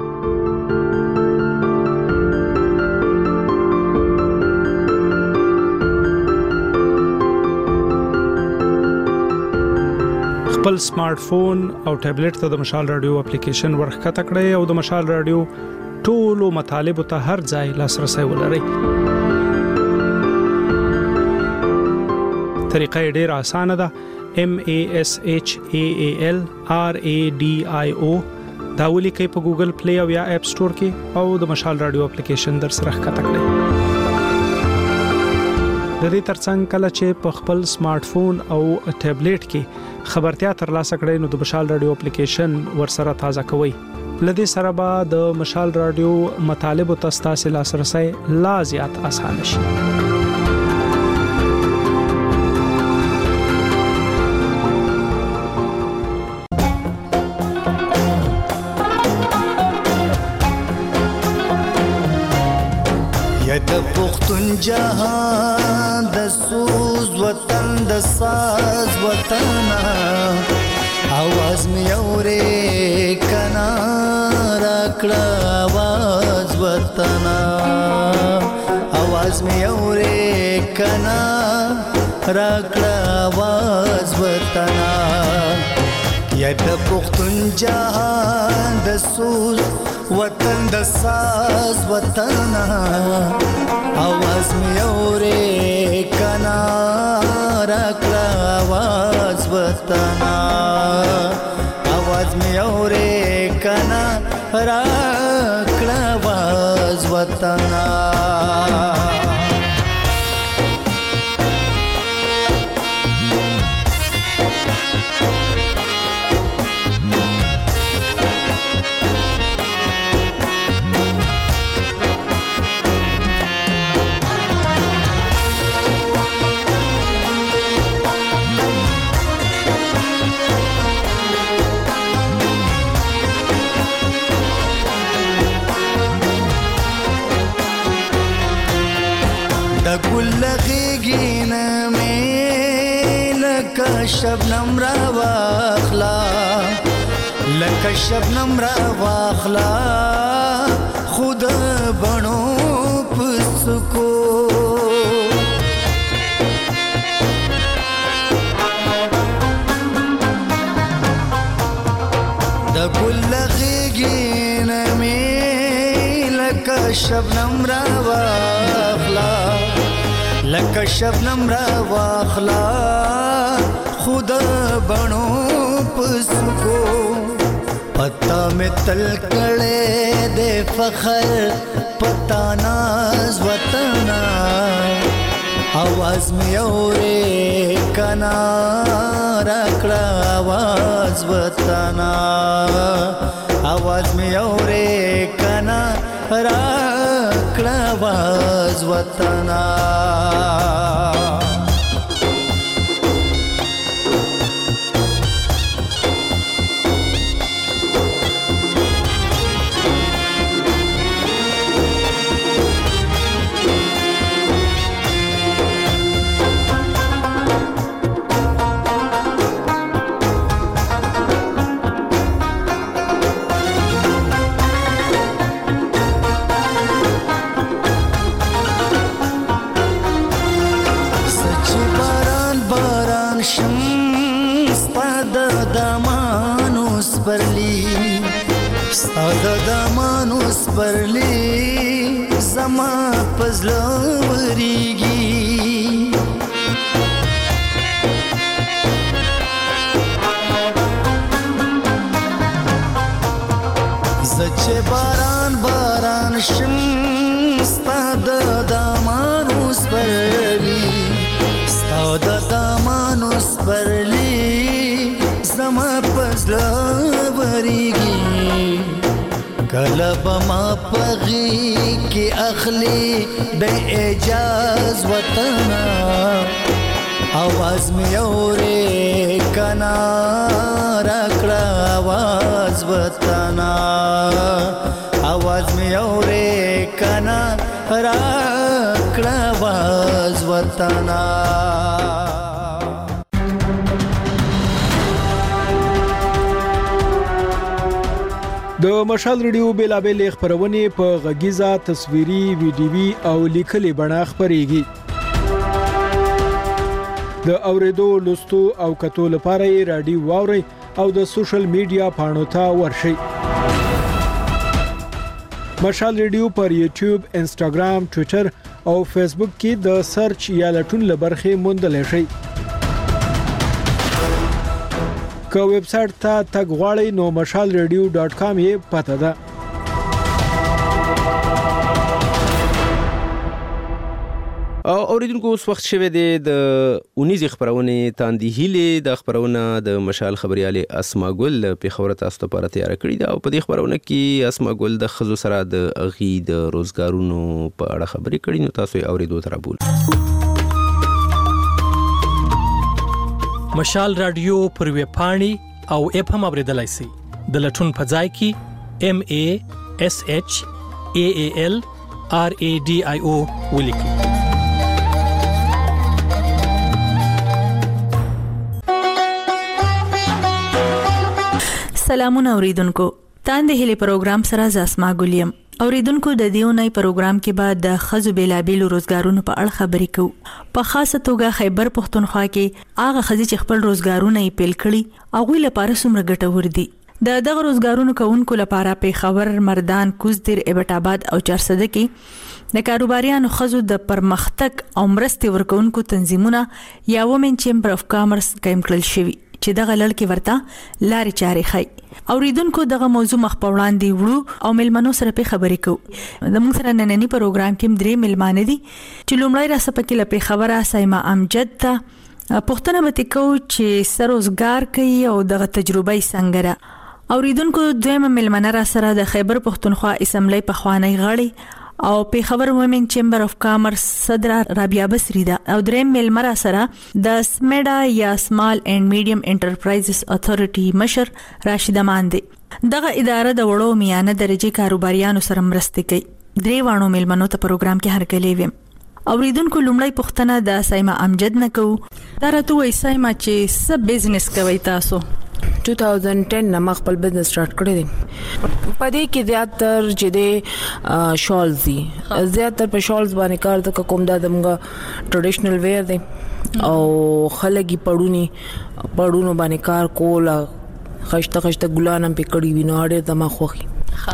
خپل سمارټ فون او ټابلیټ ته د مشال رادیو اپلیکیشن ورخکته کړئ او د مشال رادیو ټولو مطالبه ته هر ځای لاسرسي ولرئ. طریقه ډېر اسانه ده. MASHAAL RADIO دا ولیکئ په ګوګل پلی او یا اپ سٹور کې او د مشال رادیو اپلیکیشن در سره ښکته کړئ. د دې ترڅنګ کله چې په خپل سمارټ فون او ټابلیټ کې خبرتیا ترلاسه کړئ نو د مشال رادیو اپلیکیشن ورسره تازه کوئ. لدې سره به د مشال رادیو مطالبه تاسو لاسرسي لا زیات آسان شي. د پختون جهان د سوز وطن د ساز وطن आवाज می اورې کنا راکړه आवाज وطن आवाज می اورې کنا راکړه आवाज وطن د پختون جهان د سوز وطن د ساز وطن आवाज می اورې کنا راکړه आवाज وطن आवाज می اورې کنا راکړه आवाज وطن شبنم را واخلا لکه شبنم را واخلا خود بنو پسکو د ګل غیږین می لکه شبنم را واخلا لکه شبنم را واخلا خود بنو پسکو پتا میں تل کڑے دے فخر پتا ناز وطنا आवाज میں اورے کنا راکڑا आवाज وطنا आवाज میں اورے کنا راکڑا आवाज وطنا دمانوس برلی زما پزلو وریگی زچه باران باران شم ستاد دمانوس برلی ستاد دمانوس برلی زما پزلو وریگی کلب ما پغی کی اخلی د اعجاز وطن आवाज می اورې کنا راکړه आवाज وطن आवाज می اورې کنا راکړه आवाज وطن د مشال ریډیو بیلابل خبرونه په غږیزه تصویري ویډیوي او لیکلي بڼه خبريږي د اوریدو لوستو او کتو لپاره رادیو واوري او د سوشل میډیا پاڼو ته ورشي مشال ریډیو پر یوټیوب انسټاګرام ټوئیټر او فیسبوک کې د سرچ یا لټون لبرخه موندل شي که ویب سټ ته تګ غواړئ نو mashalradio.com یې پته ده اوریدونکو اوس وخت شوه د 19 خبرونه تاندې هیله د خبرونه د مشال خبريالي اسما ګل په خبره تاسو ته لپاره تیار کړی دا او په دې خبرونه کې اسما ګل د خزو سره د اغي د روزګارونو په اړه خبرې کړي نو تاسو یې اوریدو تر بول مشال رادیو پر وی پاڼي او اپ هم اوریدلای شي د لټون په ځای کې MASHALRADIO ولیکي سلامونه اوریدونکو تاند هلي پروګرام سره زاسما ګولیم اوریدونکو د دیونای پروګرام کې بعد د خزو بیلابیلو روزګارونو په اړه خبرې کوو. په خاصه توګه خیبر پښتونخوا کې هغه خزي چې خپل روزګارونه یې پیل کړي هغه لپاره څومره ګټور دي. د دغه روزګارونو کوونکو لپاره په خبر مردان کوزدیر ایبټ آباد او چارسده کې د کاروباریانو خزو د پرمختګ او مرستې ورکوونکو تنظیمونه یا وومن چیمبر اف کامرس قائم کړل شوی چې دغه لړ کې ورته لارې چارې خي. اوریدونکو دغه موضوع مخ په وړاندې وړو او ملمنو سره په خبرې کوو. د موږ سره نننی پروګرام کې درې ملمانه دي چې لومړی را سپکې لپاره خبره سایما امجد ته پښتنه به تکو چې سروزګار کوي او دغه تجربه یې څنګه ده. اوریدونکو دویمه ملمنه را سره د خیبر پښتونخوا اسمبلی په خوانی غړي او په خبر وومن چیمبر اف کامرس صدر رابعه بصری ده او دریم ملمرا سره د سمیډا یا سمال اینڈ میډیم انټرپرایزز اتھارټي مشر راشد امان دی. دغه اداره د وړو میانه درجه کاروباریانو سره مرسته کوي. درې وانو ملمنو ته پروګرام کې هرکلی ویم. اوریدونکو لومړی پښتنه د سایما امجد نه کوو. دا راته وایي سایما چې څه بزنس کوي تاسو؟ 2010 نه خپل بزنس سٹارټ کړی دی. پدې کې زیاتر چې د شالز دي، زیاتر په شالز باندې کار د کوم د دمغه ټریډیشنل ویر دی او خلګي پړونو باندې کار کول، خشته ګلانم په کړی وینو اړه دما خوخي.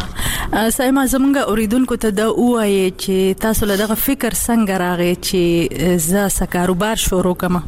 سایما زمونږ اوریدونکو ته د وایي چې تاسو له دغه فکر څنګه راغی چې زه سکاروبار شروع کړم؟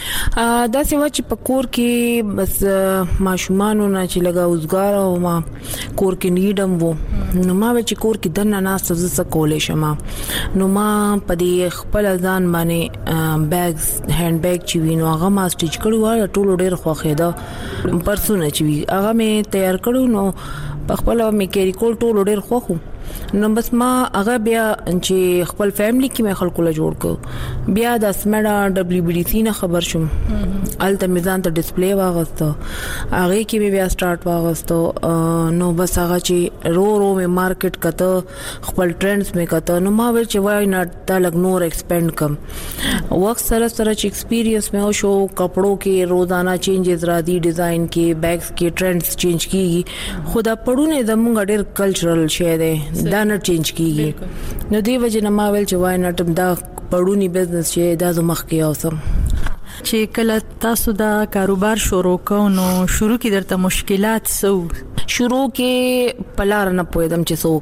دا سیوا چې په کور کې بس ماشومان نه چې لګا اوسګار او ما کور کې نیډم وو، نو ما چې کور کې دنه ناس څه کولې شمه، نو ما په دې خپل ځان باندې بیگز هاند بیگ چې وینو هغه ما سټیچ کړو، ټول ډېر خوښه ده پرسونه چې وی هغه مې تیار کړو، نو په خپل مې کېری کول ټول ډېر خوښو. نو بس ما هغه بیا چې خپل فیملی کې مې خلکو له جوړ کو، بیا د سمیډا دبليو بي ډي سي نه خبر شوم، الته میزان ته ډسپلی واغسته، هغه کې مې بیا سٹارټ واغسته. نو بس هغه چې رو مې مارکیټ کته خپل ټرندز مې کته، نو ما ول چې وای نه تا لګ نور ایکسپاند کم. وخت سره چې ایکسپیرینس مې شو کپڑوں کې روزانه چینجز را دي، ډیزاین کې بیگز کې ټرندز چینج کیږي، خدا پړونه زموږ ډېر کلچرل شی دی دا نه چینج کیږي. نو دی وجه نه ما ویل چې وای نټم دا پړونی بزنس چې دا زما مخ کې اوسم. چې کله تاسو دا کاروبار شروع کوو نو شروع کې درته مشکلات سو؟ شروع کې پلار نه پوهیدم چې سو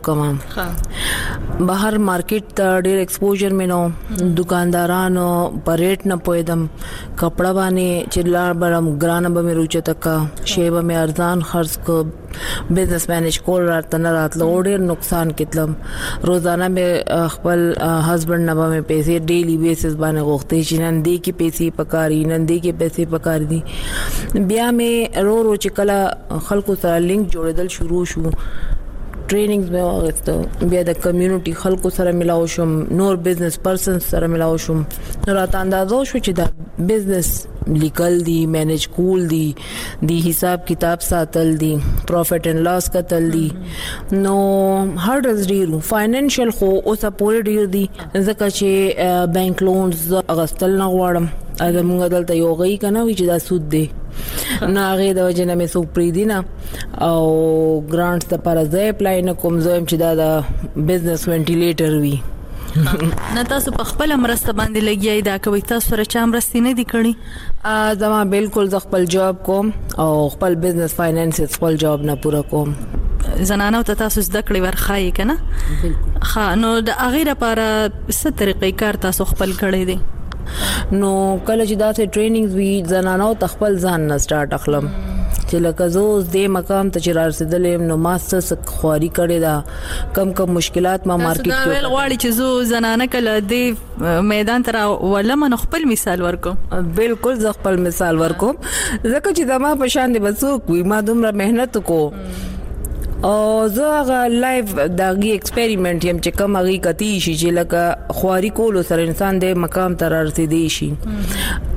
کوم، بهر مارکیټ ته ډېر ایکسپوژر مې نو، دکاندارانو په ریټ نه پوهیدم، کپڑا باندې چې لار برم ګرانه به مې روچه تکا شی به مې ارزان خرڅ کو، بزنس مینیج کول راته نه راتلو، ډېر نقصان کتلم. روزانه مې خپل هسبند نه به مې پیسې ډیلی بیسس باندې غوښتې چې نن دې کې پیسې پکاري، نن دې کې پیسې پکار دي. بیا مې رو چې کله خلکو سره لینک جوړېدل شروع شو، ټریننګز مې واغسته، بیا د کمیونټي خلکو سره ملاو شم، نور بزنس پرسن سره ملاو شم، نو راته اندازو شو چې دا بزنس لیکل دی، مینیج کول دی، دی حساب کتاب ساتل دی، پروفټ اند لاس کتل دی. نو هارډز ډیرو فاینانشل خو او سپورټ ډیر دی، ځکه چې بانک لونز اغستل نه غواړم، اګه موږ دلته یو غي کنه وی چې دا سود دی، نه هغه د وجه نه مې سو پریدینا او ګرانټس ته پر ځای اپلای نه کوم، زم چې دا د بزنس وینټیلیټر وی. نه تاسو په خپل مرسته باندې لګیای دا کوي، تاسو سره چا مرستې نه دي کړی؟ زما بالکل ز خپل جاب کوم او خپل بزنس فاینانس خپل جاب نه پورا کوم. زنانو ته تاسو زده کړی ورخای کنه؟ ها نو د اغه لپاره څه طریقې کار تاسو خپل کړی دی؟ نو کله چې دا ته ټریننګز وی زنانو تخپل ځان نه سٹارټ اخلم چې لکه زه دې مقام ته چې رسیدلم، نو ما څه خواري کړې ده، کم مشکلات ما مارکیټ کې ویل غواړي چې زه زنانه کله دې میدان تر ولم نو خپل مثال ورکوم. بالکل زه خپل مثال ورکوم، ځکه چې زما په شان دي بسوک وي، ما دومره مهنت کو او زه هغه لایف داغي ایکسپریمنت یم چې کوم هغه کتی شي چې لکه خواري کول سره انسان د مقام تر رسیدي شي.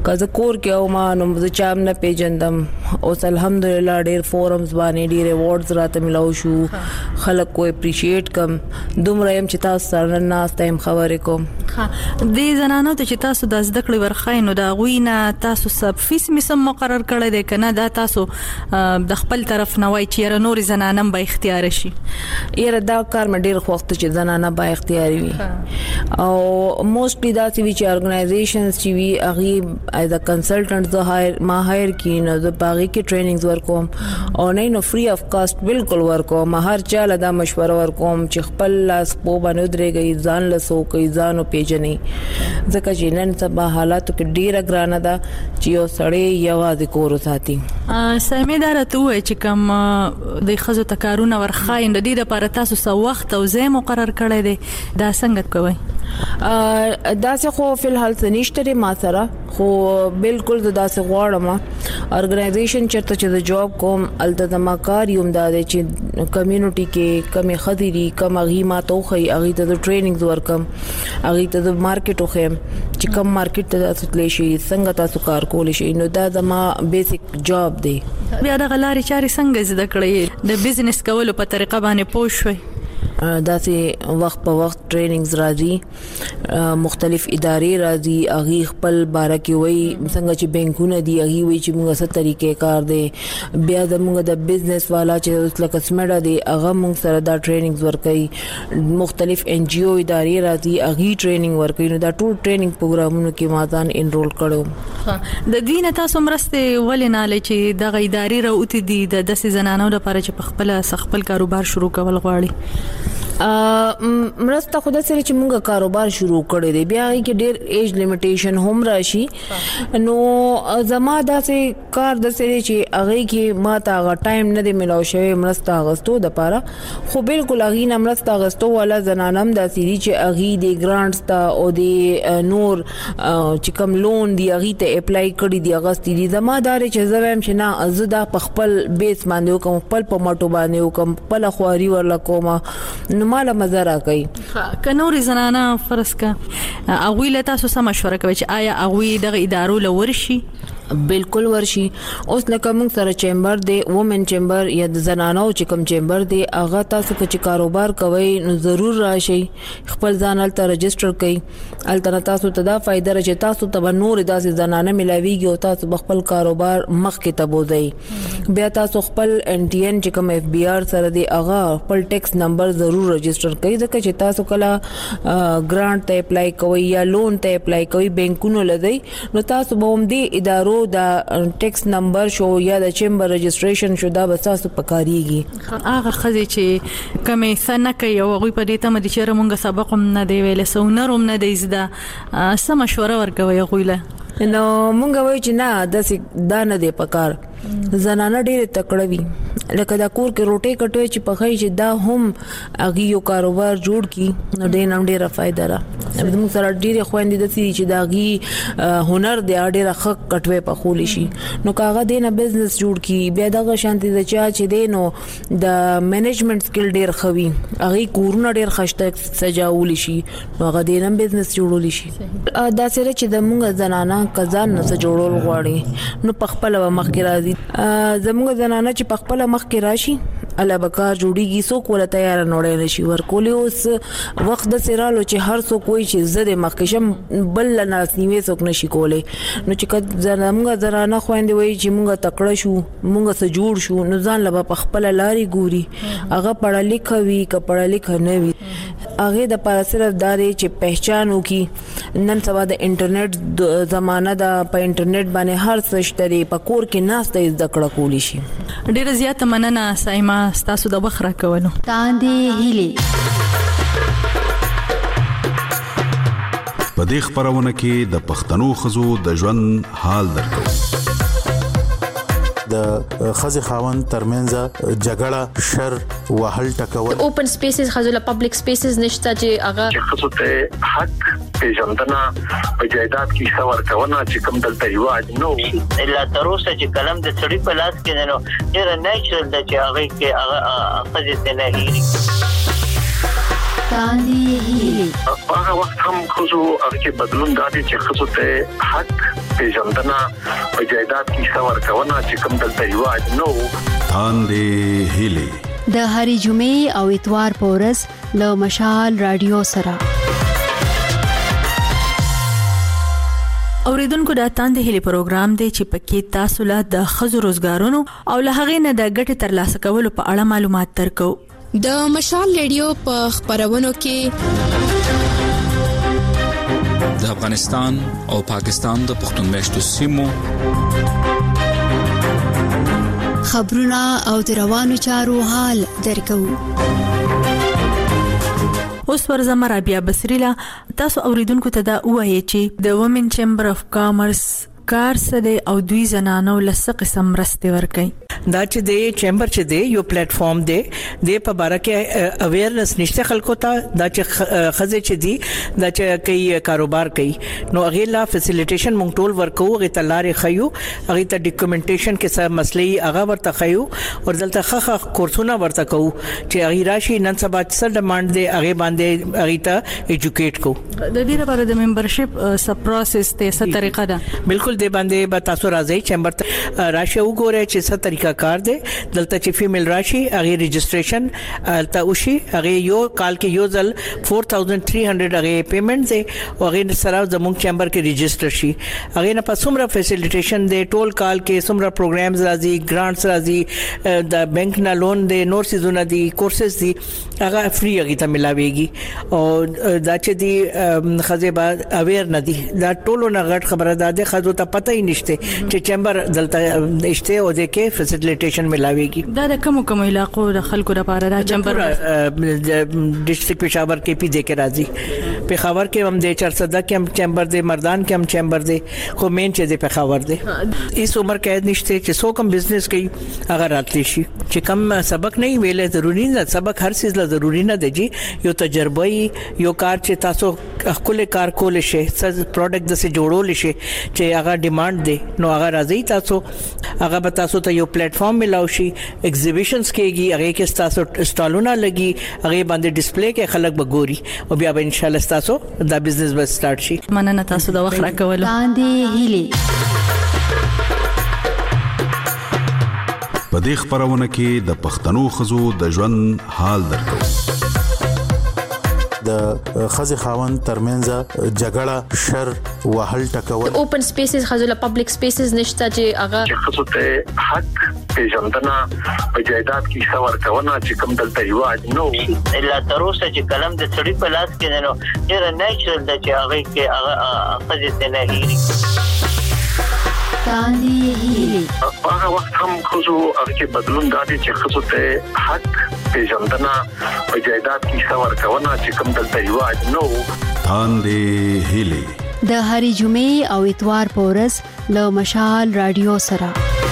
کزه کور کې او ما نو زه چام نه پیژندم اوس الحمدلله ډېر فورمز باندې ډېر ایوارډز راته ملاو شو خلک کو اپریشیټ کم دومره يم چې تاسو سره ناس تایم خبرې کوم د زنانو ته چې تاسو د زده کړې ورخای نو دا غوینه تاسو سب فیس مسم مقرر کړی دی کنه دا تاسو د خپل طرف نه وای چې نور زنانم به اختیار شي یره دا کار مې ډېر وخت چې زنانه به اختیار وي او موستلی دا چې ارګنایزیشنز چې وی اغي ایز ا کنسلټنټ زه ما هایر کین د باغی کې ټریننګز ورکوم او نه نو فری اف کاست بالکل ورکوم هر چاله دا مشوره ورکوم چې خپل لاس په باندې درېږي ځان لسو کوي ځانو پیژنې ځکه چې نن سبا حالات کې ډیره ګرانه ده چې یو سړی یوازې کور ساتي سمیدار ته وای چې کوم د خزو تکارونه ورخای د دې لپاره تاسو سو وخت او ځای مقرر کړی دی دا څنګه کوي دا څه خو فل حال سنشتري ما سره خو بالکل دا څه غواړم ارګنایزیشن چرته چې د جاب کوم التزام کار یم دا چې کمیونټي کې کمی خديري کم غي ما توخي اغي ته د ټریننګز ورکم اغي ته د مارکیټ وخم چې کم مارکیټ ته تاسو شي څنګه تاسو کار کول شي نو دا زما بیسیک جاب دی بیا د غلاري چاري څنګه زده کړې د بزنس کولو په طریقه باندې پوه شوي داسې وخت په وخت ټریننګز راځي مختلف ادارې راځي اغي خپل باره کې وای څنګه چې بانکونه دی اغي وای چې موږ ست طریقې کار دی بیا زموږ د بزنس والا چې لکه سمډا دی هغه موږ سره دا ټریننګز ورکړي مختلف ان جی او ادارې راځي اغي ټریننګ ورکړي نو دا ټول ټریننګ پروګرامونو کې ما ځان انرول کړو د دینه تاسو مرسته ولې نه لې چې د غیداری راوتی دي د 10 زنانو لپاره چې په خپل کاروبار شروع کول غواړي مرسته خو د سره چې موږ کاروبار شروع کړی دی بیا کې ډېر ایج لیمیټیشن هم راشي نو زما داسې کار د سره چې هغه کې ما ته هغه ټایم نه دی ملاو شوی مرسته غستو د پاره خو بالکل هغه نه مرسته غستو ولا زنانم د سری چې هغه د ګرانټس ته او د نور چې کوم لون دی هغه ته اپلای کړی دی هغه ستې زما دار چې زویم چې نه زدا په خپل بیس باندې کوم خپل په مټو باندې کوم خپل خواري ورلا کومه مالا مزرا کوي کنوري زنانه فرض کا اغوی له تاسو سم مشوره کوي چې آیا اغوی د ادارو لورشي بالکل ورشي اوس لکه موږ سره چیمبر دی وومن چیمبر یا د زنانو چې کوم چیمبر دی هغه تاسو چې کاروبار کوي نو ضرور راشي خپل ځان ته رجسٹر کړئ الته تاسو ته دا فائدہ راځي تاسو ته نور داسې زنانه ملاويږي او تاسو خپل کاروبار مخ کې تبوځي بیا تاسو خپل ان ټي ان چې کوم اف بي ار سره دی هغه خپل ټیکس نمبر ضرور رجسٹر کړئ ځکه چې تاسو کله ګرانټ ته اپلای کوئ یا لون ته اپلای کوئ بانکونو لدی نو تاسو به هم دی ادارو دا ټیکس نمبر شو یا د چیمبر رجسٹریشن شو دا به تاسو پکاريږي هغه خزي چې کمې سنه کوي او غوي په دې ته مدي چې مونږه سبق هم نه دی ویل سونروم نه دی زده سم مشوره ورکوي غويله نو مونږ وای چې نه د دا نه دی پکار زنانه ډېر تکړه وي لکه دا کور کې روټي کټوي چې پخای چې دا هم اغي یو کاروبار جوړ کی نو ډېر فائدہ را موږ سره ډېر خويندې د سې چې دا غي هنر دی ډېر حق کټوي په خول شي نو کاغه دینه بزنس جوړ کی بیا دغه شانتي د چا چې دینو د منیجمنت سکل ډېر خوي اغي کورونه ډېر خشته سجاول شي نو هغه دینه بزنس جوړول شي دا سره چې د موږ زنانه کزان نه جوړول غواړي نو په خپل مخ کې راځي زموږ زنانه چې په خپل مخ کې راشي الله بکار جوړیږي څوک ولا تیار نه وړي نشي ورکول اوس وخت د سرالو چې هر څوک کوئی چې زده مخکشم بل ناس نیمه څوک نشي کولای نو چې زموږ زنانه خويندې وي چې موږ تکړه شو موږ سره جوړ شو نو ځان لبا په خپل لاري ګوري هغه پړه لیکه وی کپړه لیکه نه وی هغه د پر صرف داري چې پہچانو کی نن سبا د انټرنیټ زمانہ دا په انټرنیټ باندې هر څه شته په کور کې ناس ته ذکر کولی شي ډیره زیاته مننه سایما تاسو د بخره کولو تاندې هلي په دې خبرونه کې د پښتنو خزو د ژوند حال درکو د خزي خاون ترمنځ جګړه شر وهل ټکول اوپن سپیسز خزو له پبلک سپیسز نشته چې هغه خزو ته حق پیژندنه په جایداد کې څور کونه چې کوم دلته یواد نو الا تر اوسه چې کلم د سړي په لاس کې نه ډیر نیچرل د چې هغه کې هغه خزي ته نه هېري تاندې هلي هغه وخت هم خزو هغه بدلون دادي چې خزو ته حق پیژندنه په جایداد کې څور کونه چې کوم دلته هیواد نو تاندې هیلي د هری جمعې او اتوار په ورځ له مشال رادیو سره اوریدونکو د تاندې هلي پروګرام دی چې پکې تاسو له د خزو روزګارونو او له هغې نه د ګټې ترلاسه کولو په اړه معلومات درکو. د مشال ریډیو په خبرونو کې د افغانستان او پاکستان د پښتون میشتو سیمو خبرونه او د روانو چارو حال درکو. اوس ورځم رابعه بصریلا تاسو اوریدونکو ته دا وایي چې د وومن چیمبر اف کامرس کار سره او دوی زنانو لسه قسم رسته ورکي. دا چې د چیمبر چې دی یو پلیټ فارم دی د په باره کې اویرنس نشته خلکو ته دا چې خزه چې دی دا چې کوي کاروبار کوي نو هغه لا فیسیلیټیشن مونږ ټول ورکو هغه ته لارې خيو هغه ته ډاکومېنټیشن کې څه مسلې هغه ورته خيو او دلته خخ کورسونه ورته کو چې هغه راشي نن سبا څه ډیماند دی هغه باندې هغه ته ایجوکیټ کو. د دې لپاره د ممبرشپ سب پروسس ته څه طریقه ده؟ بالکل دی باندې به تاسو راځي چیمبر ته راشه وګورئ چې څه طریقه کار دی دلته چې فیمیل راشي هغه رجسٹریشن الته وشي هغه یو کال کې یو ځل 4300 هغه پیمنٹ دی او هغه سره زموږ چیمبر کې رجسٹر شي هغه نه په څومره فیسیلیټیشن دی ټول کال کې څومره پروګرامز راځي ګرانټس راځي د بانک نه لون دی نور سيزونه دي کورسز دي هغه فری هغه ته ملاويږي او دا چې دی خزه با اویر نه دي دا ټولو نه غټ خبره ده خزو ته پته هی نشته چې چیمبر دلته نشته او د کې فیسیلیټیشن ملاويږي. دا د کوم علاقو د خلکو لپاره دا چیمبر ډسټریکټ پېښور کې پی دې کې راځي پېښور کې هم د چرسدا کې هم چیمبر دی مردان کې هم چیمبر دی خو مین چې د پېښور دی اس عمر کې نشته چې سو کم بزنس کوي اگر راتلی شي چې کم سبق نه ویلې ضروری نه سبق هر څه لا ضروری نه دی یو تجربه یو کار چې تاسو خپل کار کول شي څه پروډکټ د څه جوړول شي چې هغه ډیماند دی نو هغه راځي تاسو هغه به تاسو ته یو پلیټ فارم ملاوي ایگزیبیشنز کېږي هغه کې تاسو سټالونه لګي هغه باندې ډسپلی کې خلک بګوري او بیا به ان شاء الله تاسو دا بزنس به سٹارټ شي. مننه تاسو دا وخت راکول. باندې هیلي په دې خبرونه کې د پښتنو خزو د ژوند حال درکو. د خزي خاوند ترمنځ جګړه شر وهل ټکول اوپن سپیسز خزل پبلک سپیسز نشته چې هغه خصوص ته حق پیژندنه په جایداد کې څور کونه چې کوم دلته هیواد نو الا تر اوسه چې کلم د سړي په لاس کې نو ډیر نیچرل د چې هغه کې هغه خزه نه هېري باندې هیلي هغه وخت هم خصوص هغه بدلون دادي چې خصوص ته حق پیژندنه په جایداد کې څور کونه چې کوم دلته هیواد نو تاندې هیلي د هری جمعې او اتوار په ورځ له مشال رادیو سره.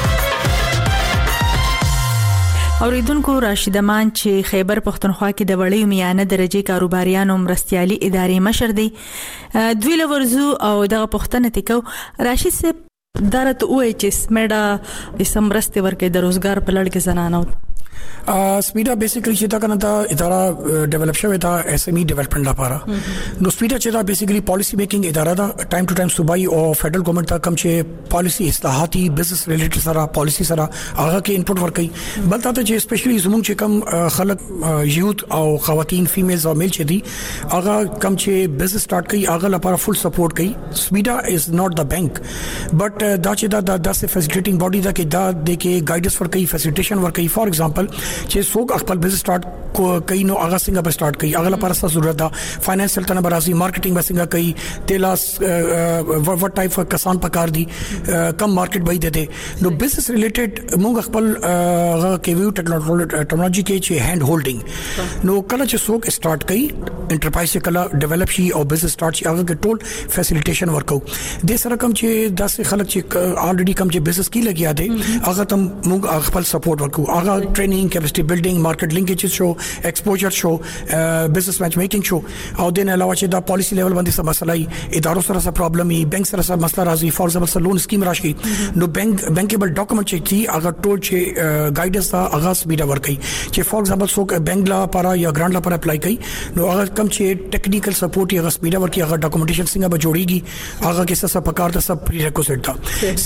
اوریدونکو راشد امان چې خیبر پختونخوا کې د وړي میانه درجه کاروباریانو مرستيالي ادارې مشر دی دوی لورزو او دغه پښتنه تکو راشد سے درته وای چې سمړه سمرسته ورکې د روزګار په لړ کې زنانو سپیډا بیسیکلی چې دا کنه دا اداره ډیولپ شوی دا اس ام ای ډیولپمنٹ لپاره نو سپیډا چې دا بیسیکلی پالیسی میکینګ اداره دا ټایم ټو ټایم صوبایي او فدرل ګورنمنت ته کوم چې پالیسی اصلاحاتي بزنس ریلیټډ سره پالیسی سره هغه کې انپوټ ورکړي بل ته چې سپیشلی زموږ چې کوم خلک یوت او خواتین فیمیلز او میل چې دي هغه کوم چې بزنس سٹارټ کوي هغه لپاره فل سپورټ کوي سپیډا از ناٹ د بانک بٹ دا چې دا د فیسیلیټینګ باډي دا کې دا د کې ګایډنس ورکړي فیسیلیټیشن ورکړي فار ایگزامپل چې څوک خپل بزنس سٹارټ کوي نو هغه څنګه به سٹارټ کوي هغه لپاره څه ضرورت ده فاینانشل تنه برازي مارکیټینګ به څنګه کوي تلاس وټ ټایپ اف کسان پکار دي کم مارکیټ به دي نو بزنس ریلیټډ موږ خپل کیویو ټیکنالوژي کې چې هاند هولډینګ نو کله چې څوک سٹارټ کوي انټرپرایز کله ډیولپ شي او بزنس سٹارټ شي هغه ټول فیسیلیټیشن ورکو د سره کوم چې داسې خلک چې الریډي کوم چې بزنس کې لګیا دي هغه تم موږ خپل سپورټ ورکو هغه ټریننګ کیپاسټي بلډینګ مارکیټ لینکیج شو ایکسپوجر شو بزنس میچ میکینګ شو او دین علاوه چې دا پالیسی لیول باندې څه مسله ای ادارو سره څه پرابلم ای بانک سره څه مسله راځي فور ایگزامپل سره لون سکیم راشي نو بانکیبل ډاکومنٹ چې تي هغه ټول چې ګایډنس دا هغه سپیډ ور کوي چې فور ایگزامپل څوک بانک لا لپاره یا ګرانټ لپاره اپلای کوي نو هغه کم چې ټیکنیکل سپورټ یا سپیډ ور کوي هغه ډاکومنټیشن څنګه به جوړیږي هغه کې څه پکار ته سب پری ریکوزیټ دا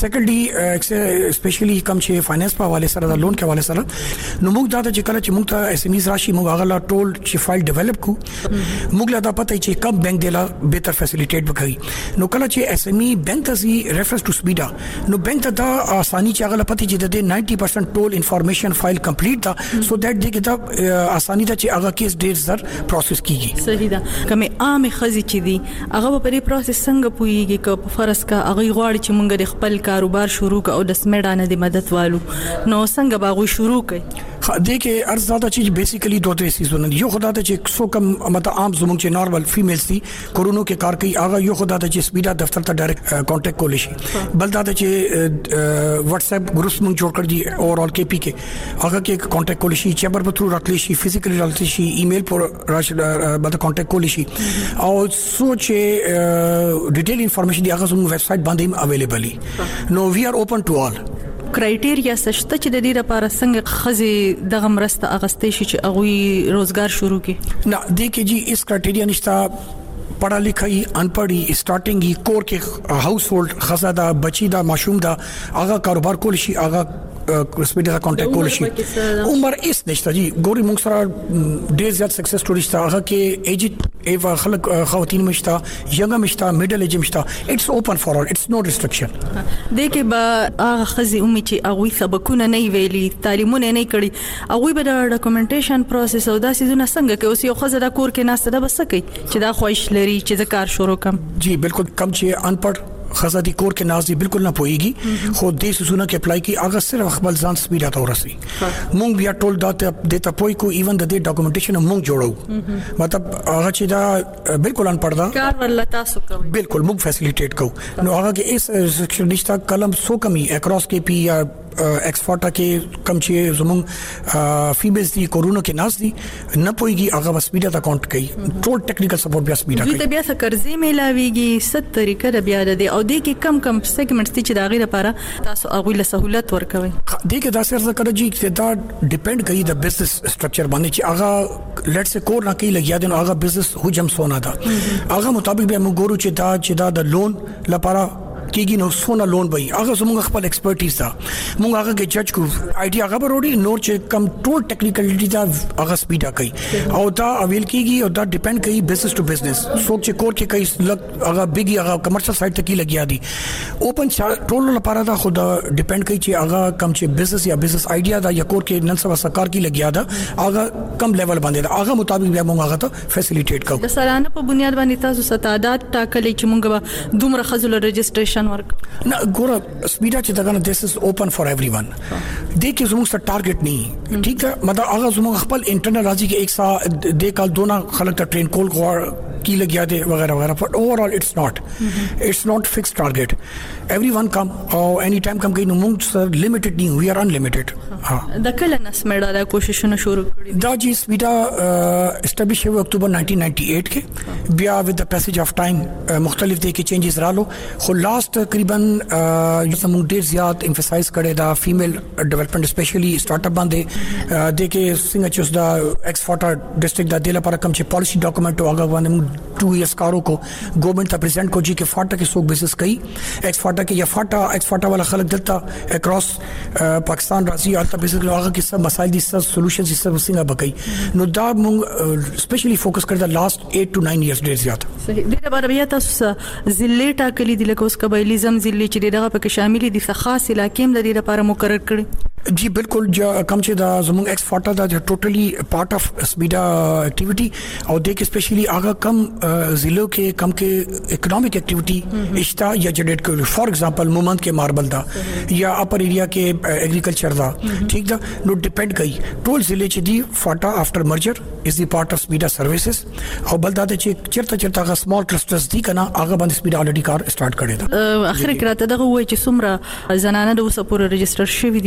سیکنډلی سپیشلی کم چې فاینانس په حواله سره د لون کې حواله سره نو موږ دا چې کله چې موږ ته اس ام ایز راشي موږ هغه لا ټول چې فایل ډیولپ کو موږ لا دا پته چې کم بانک دیلا بهتر فیسیلیټیټ وکړي نو کله چې اس ام ای بانک ته ریفرنس ټو سپیډا نو بانک ته دا اساني چې هغه پته چې د 90% ټول انفارمیشن فایل کمپلیټ دا سو دیٹ دغه دا اساني دا چې هغه کیس ډیر زر پروسس کیږي صحیح ده کومه عام خزي چې دي هغه په پرې پروسس څنګه پويږي که فرض کا هغه غواړي چې مونږ د خپل کاروبار شروع او د سمېډانه د مدد والو نو څنګه باغوي شروع کړي देखिए अर्ज ज़्यादा चीज़ बेसिकली दो तरह चीज़ होनी यो खुदा चे सो कम मतलब आम जुमुंग चे नॉर्मल फीमेल्स थी कोरोना के कार कई आगा यो खुदा चे स्पीडा दफ्तर ता डायरेक्ट कांटेक्ट को लेशी बलदा चे व्हाट्सएप ग्रुप्स में जोड़ कर दी ओवरऑल केपी के आगा के कांटेक्ट को लेशी चैम्बर पर थ्रू रख लेशी फिजिकली रख लेशी ईमेल पर मतलब कांटेक्ट को लेशी और सो चे डिटेल इंफॉर्मेशन दी आगा जुमुंग वेबसाइट बांधे अवेलेबल ही no we are open to all کرایټیریا سشته چې د دې لپاره څنګه خزي دغه مرسته اغستې شي چې اغوي روزګار شروع کړي نه دیکھیے جی اس کرایټیریا نشتا پڑھا لکھا ہی ان پڑھ ہی اسٹارٹنگ ہی کور کے ہاؤس ہولڈ خزا دا بچی دا معشوم دا آغا کاروبار کول شي آغا سپیډ دا کانټیکټ کول شي عمر اس نشتا جی ګوري موږ سره ډیر زیات سکسس سټوري شته هغه کې ایج ایو خلک خواتین مشتا ینګ مشتا میډل ایج مشتا اټس اوپن فار اول اټس نو ریسټریکشن دغه به هغه خزي امي چې اغوي سبقونه نه ویلي تعلیمونه نه کړي اغوي به د ډاکومنټیشن پروسس او دا سيزونه څنګه کوي اوس یو خزه دا کور کې ناسته ده بس کوي چې دا خوښ لري چې د کار شروع کم جی بالکل کم چې ان پڑھ خزا دی کور کے نازی بالکل نہ پوئیگی خود دیس سونا کے اپلائی کی آغاز صرف اخبال زان سپیڈ آتا ہو رسی مونگ بیا ٹول دیتا پوئی کو ایون دا دے ڈاکومنٹیشن مونگ جوڑو مطلب آغا چی دا بالکل ان پڑھ دا کار واللہ تاسو کوئی بالکل مونگ فیسیلیٹیٹ کو نو آغا کے اس سیکشن نشتا کلم سو کمی اکراس کے پی یا ایکسفارٹا کے کم چیئے زمونگ فیمیلز دی کورونا کے ناز دی نہ پوئیگی آغا بس سپیڈ آتا کانٹ کئی ٹول ٹیکنیکل سپورٹ بیا سپیڈ آتا دوی تا بیا سا کرزی میلاویگی ست طریقہ دا بیا دا دے او دې کې کم سیګمنټس دي چې دا غیر لپاره تاسو هغه له سہولت ورکوي دې کې دا سره کړه جی چې دا ډیپند کوي د بزنس سټرکچر باندې چې هغه لیټس سے کور نه کوي لګیا دي هغه بزنس حجم سونا دا هغه مطابق به موږ ګورو چې دا د لون لپاره کیږي نو سونا لون وي هغه زموږ خپل ایکسپرټیز دا موږ هغه کې جج کو آیډیا هغه وروړي نور چې کم ټول ټیکنیکلیټی دا هغه سپیډا کوي او دا اویل کیږي او دا ډیپند کوي بزنس ټو بزنس څوک چې کور کې کوي لګ هغه بیګي هغه کمرشل سایت ته کې لګیا دي اوپن ټول لپاره دا خود ډیپند کوي چې هغه کم چې بزنس یا بزنس آیډیا دا یا کور کې نن سبا سرکار کې لګیا دا هغه کم لیول باندې دا هغه مطابق بیا موږ هغه ته فیسیلیټیټ کوو د سالانه په بنیاد باندې تاسو ستادات ټاکلې چې موږ دومره خزل رجسټریشن نه ګوره سپیډا چې دغه دیس از اوپن فار ایوری ون دې کې زموږ سره ټارګټ نه ٹھیک ہے مطلب هغه زموږ خپل انټرنل راځي کې ایک سا د کال دونا خلک ته ټرین کول غواړي کی لګیا دي وغیرہ وغیرہ بٹ اوورال اٹس ناٹ فکس ټارګټ ایوری ون کم او اني ټایم کم کوي نو موږ سره لیمیټډ نه وی ار ان لیمیټډ د کله نس مېډا کوششونه شروع کړي دا جی سپیډا اسټابلیش شو اکتوبر 1998 کې بیا ود د پیسج اف ټایم مختلف دي کې چینجز رالو خو لاست تقریبا موږ ډیر زیات امفسایز کړي دا فیمیل ډیولپمنٹ اسپیشلی سٹارټ اپ باندې د کې څنګه چې دا ایکسفارټا ډسټرکټ د دې لپاره کم چې پالیسی ډاکومنٹ هغه باندې 2 ایئرس کارو کو گورنمنٹ ته پریزنٹ کو جی کې فاټا کې سوق بزنس کوي ایکسفارټا کې یا فاټا ایکسفارټا والا خلک دلته اکراس پاکستان راځي البته بزنس هغه کې سب مسائل دي سب سولوشنز سب څنګه بکای نو دا موږ سپیشلی فوکس کړی دا لاست 8 to 9 ایئرس ډیر زیات صحیح د لپاره بیا تاسو زلیټا کلی د لکوس قبایلیزم زلی چې دغه پکې شامل دي خاص علاقې د دې لپاره مقرر کړي جی بالکل کم چې دا زموږ ایکس فاټا دا ټوټلی پارت اف سپیډا اکټیویټي او د کې سپیشلی هغه کم ضلعو کې کم کې اکنامک اکټیویټي اشتا یا جنریټ کوي فار ایگزامپل مومند کې ماربل دا یا اپر ایریا کې ایگریکلچر دا ٹھیک دا نو ډیپند کوي ټول ضلع چې دی فاټا افټر مرجر از دی پارت اف سپیډا سرویسز او بل دا چې چرته هغه سمال کلسټرز دي کنه هغه باندې سپیډا الریډي کار سٹارټ کړی دا اخر کې راته دغه وای چې څومره زنانه د اوسه پورې رجستر شوی دي د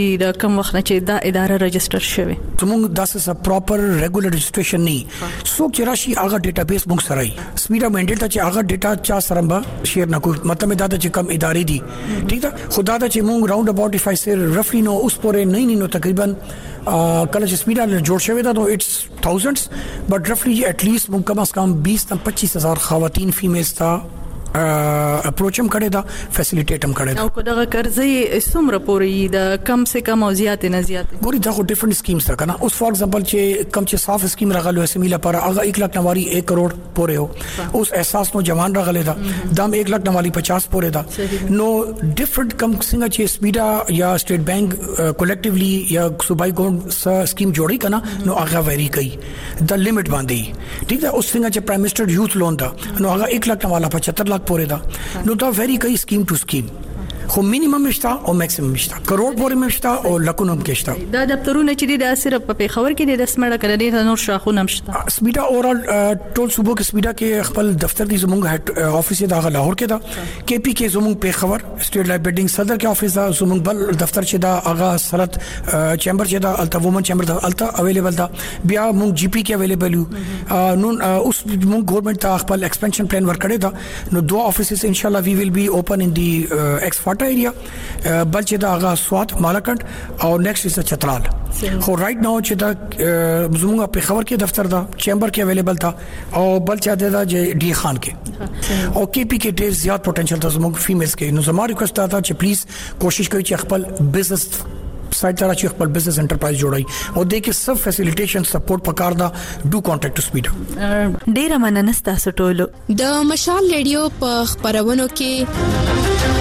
کوم وخت نه چې دا اداره رجستر شوی زموږ داسې پراپر ریګولر رجسټریشن نه څوک چې راشي هغه ډیټابیس موږ سره ای سپیډا منډیټ ته چې هغه ډیټا چا سره به شیر نه کوي مطلب دا چې کم ادارې دي ٹھیک ده خدا دا چې موږ راوند اباوت اف آی سیر رفلی نو اوس پورې نه تقریبا کله چې سپیډا له جوړ شوی دا نو اټس thousands but roughly at least موږ کم از کم 20 تم 25000 خواتین فیمیلز تا اپروچ هم کړی دا فیسیلیټیټ هم کړی دا او کداغه قرضې څومره پورې د کم سے کم او زیات نه زیات ګوري دا خو ډیفرنٹ سکیمز تا کنه اوس فار ایگزامپل چې کم چې صاف سکیم راغلو اسمی لپاره هغه 1 لک نواری 1 کروڑ پورې هو اوس احساس نو جوان راغلی دا دام 1 لک نواری 50 پورې دا نو ډیفرنٹ کم څنګه چې سپیډا یا سټیټ بانک کولیکټیولی یا صوبای ګوند سکیم جوړی کنه نو هغه ویری کوي د لیمټ باندې ٹھیک ده اوس څنګه چې پرایم منسٹر یوث لون دا نو هغه 1 لک نوالا 75 لک پورې دا نو دا ویری کوي سکیم ټو سکیم خو مینیمم مشتا او میکسیمم مشتا کروڑ پورې مشتا او لکونو مشتا دا دفترونه چې د صرف په خبر کې د سمړه کړي د نور شاخونه مشتا سپیډا اورال ټول صوبو کې سپیډا کې خپل دفتر دی زموږ هډ افیس دا لاهور کې دا کې پی کې زموږ په خبر سټیټ لایف بلډینګ صدر کې افیس دا زموږ بل دفتر چې دا اغا سرت چیمبر چې دا التا وومن چیمبر دا التا اویلیبل دا بیا موږ جی پی کې اویلیبل یو نو اوس موږ ګورنمنت ته خپل ایکسپانشن پلان ور کړی دا نو دوه افیسز ان شاء الله وی ویل بی اوپن ان دی ایکس ایریا بل چې دا هغه سوات مالکند او نیکسټ از چترال خو رائټ ناو چې دا زموږ په خبر کې دفتر دا چیمبر کې اویلیبل تا او بل چې دا ډی خان کې او کې پی کې ډیر زیات پوتنشل د زموږ فیمیلز کې نو زما ریکوست دا چې پلیز کوشش کوئ چې خپل بزنس سایت تر چې خپل بزنس انټرپرایز جوړای او د کې سب فیسیلیټیشن سپورټ پکار دا ډو کانټیکټ ټو سپیډ ډیر مننه ستاسو ټولو د مشال ریډیو په خبرونو کې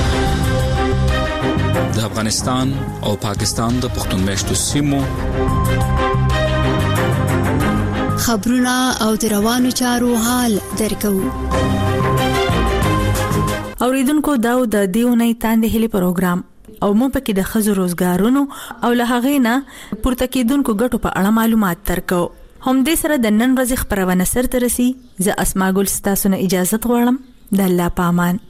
د افغانستان او پاکستان د پښتون میشتو سیمو خبرونه او د روانو چارو حال درکو اوریدونکو دا د دیونه تاندې هلي پروګرام او مو پکې د خزو روزګارونو او له هغې نه پورته کېدونکو ګټو په اړه معلومات ترکو هم دې سره د نن ورځې خبرونه سر ترسي ز اسماء ګل ستاسو نه اجازه غواړم د الله پامان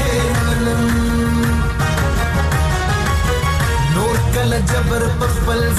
जबर पखपल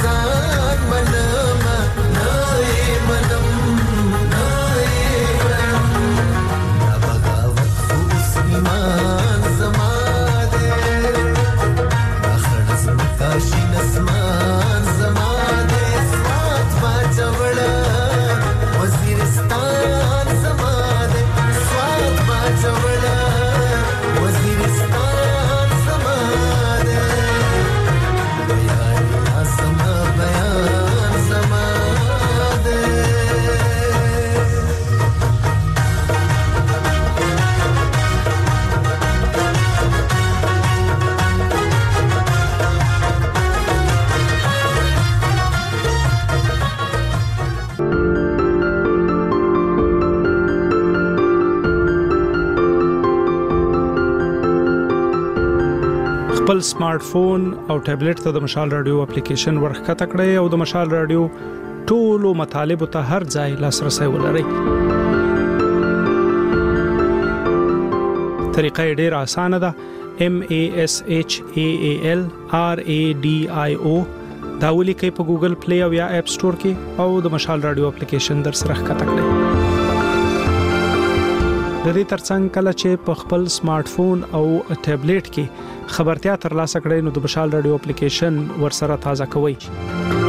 خپل سمارټ فون او ټابلیټ ته د مشال رادیو اپلیکیشن ورخکته کړئ او د مشال رادیو ټولو مطالبه ته هر ځای لاسرسي ولرئ. طریقه ډیره اسانه ده. MASHAALRADIO دا ولیکئ په ګوګل پلی او یا اپ سٹور کې او د مشال رادیو اپلیکیشن در سره ښکته کړئ. د دې ترڅنګ کله چې په خپل سمارټ فون او ټابلیټ کې خبرتیا ترلاسه کړئ نو د مشال رادیو اپلیکیشن ورسره تازه کوئ.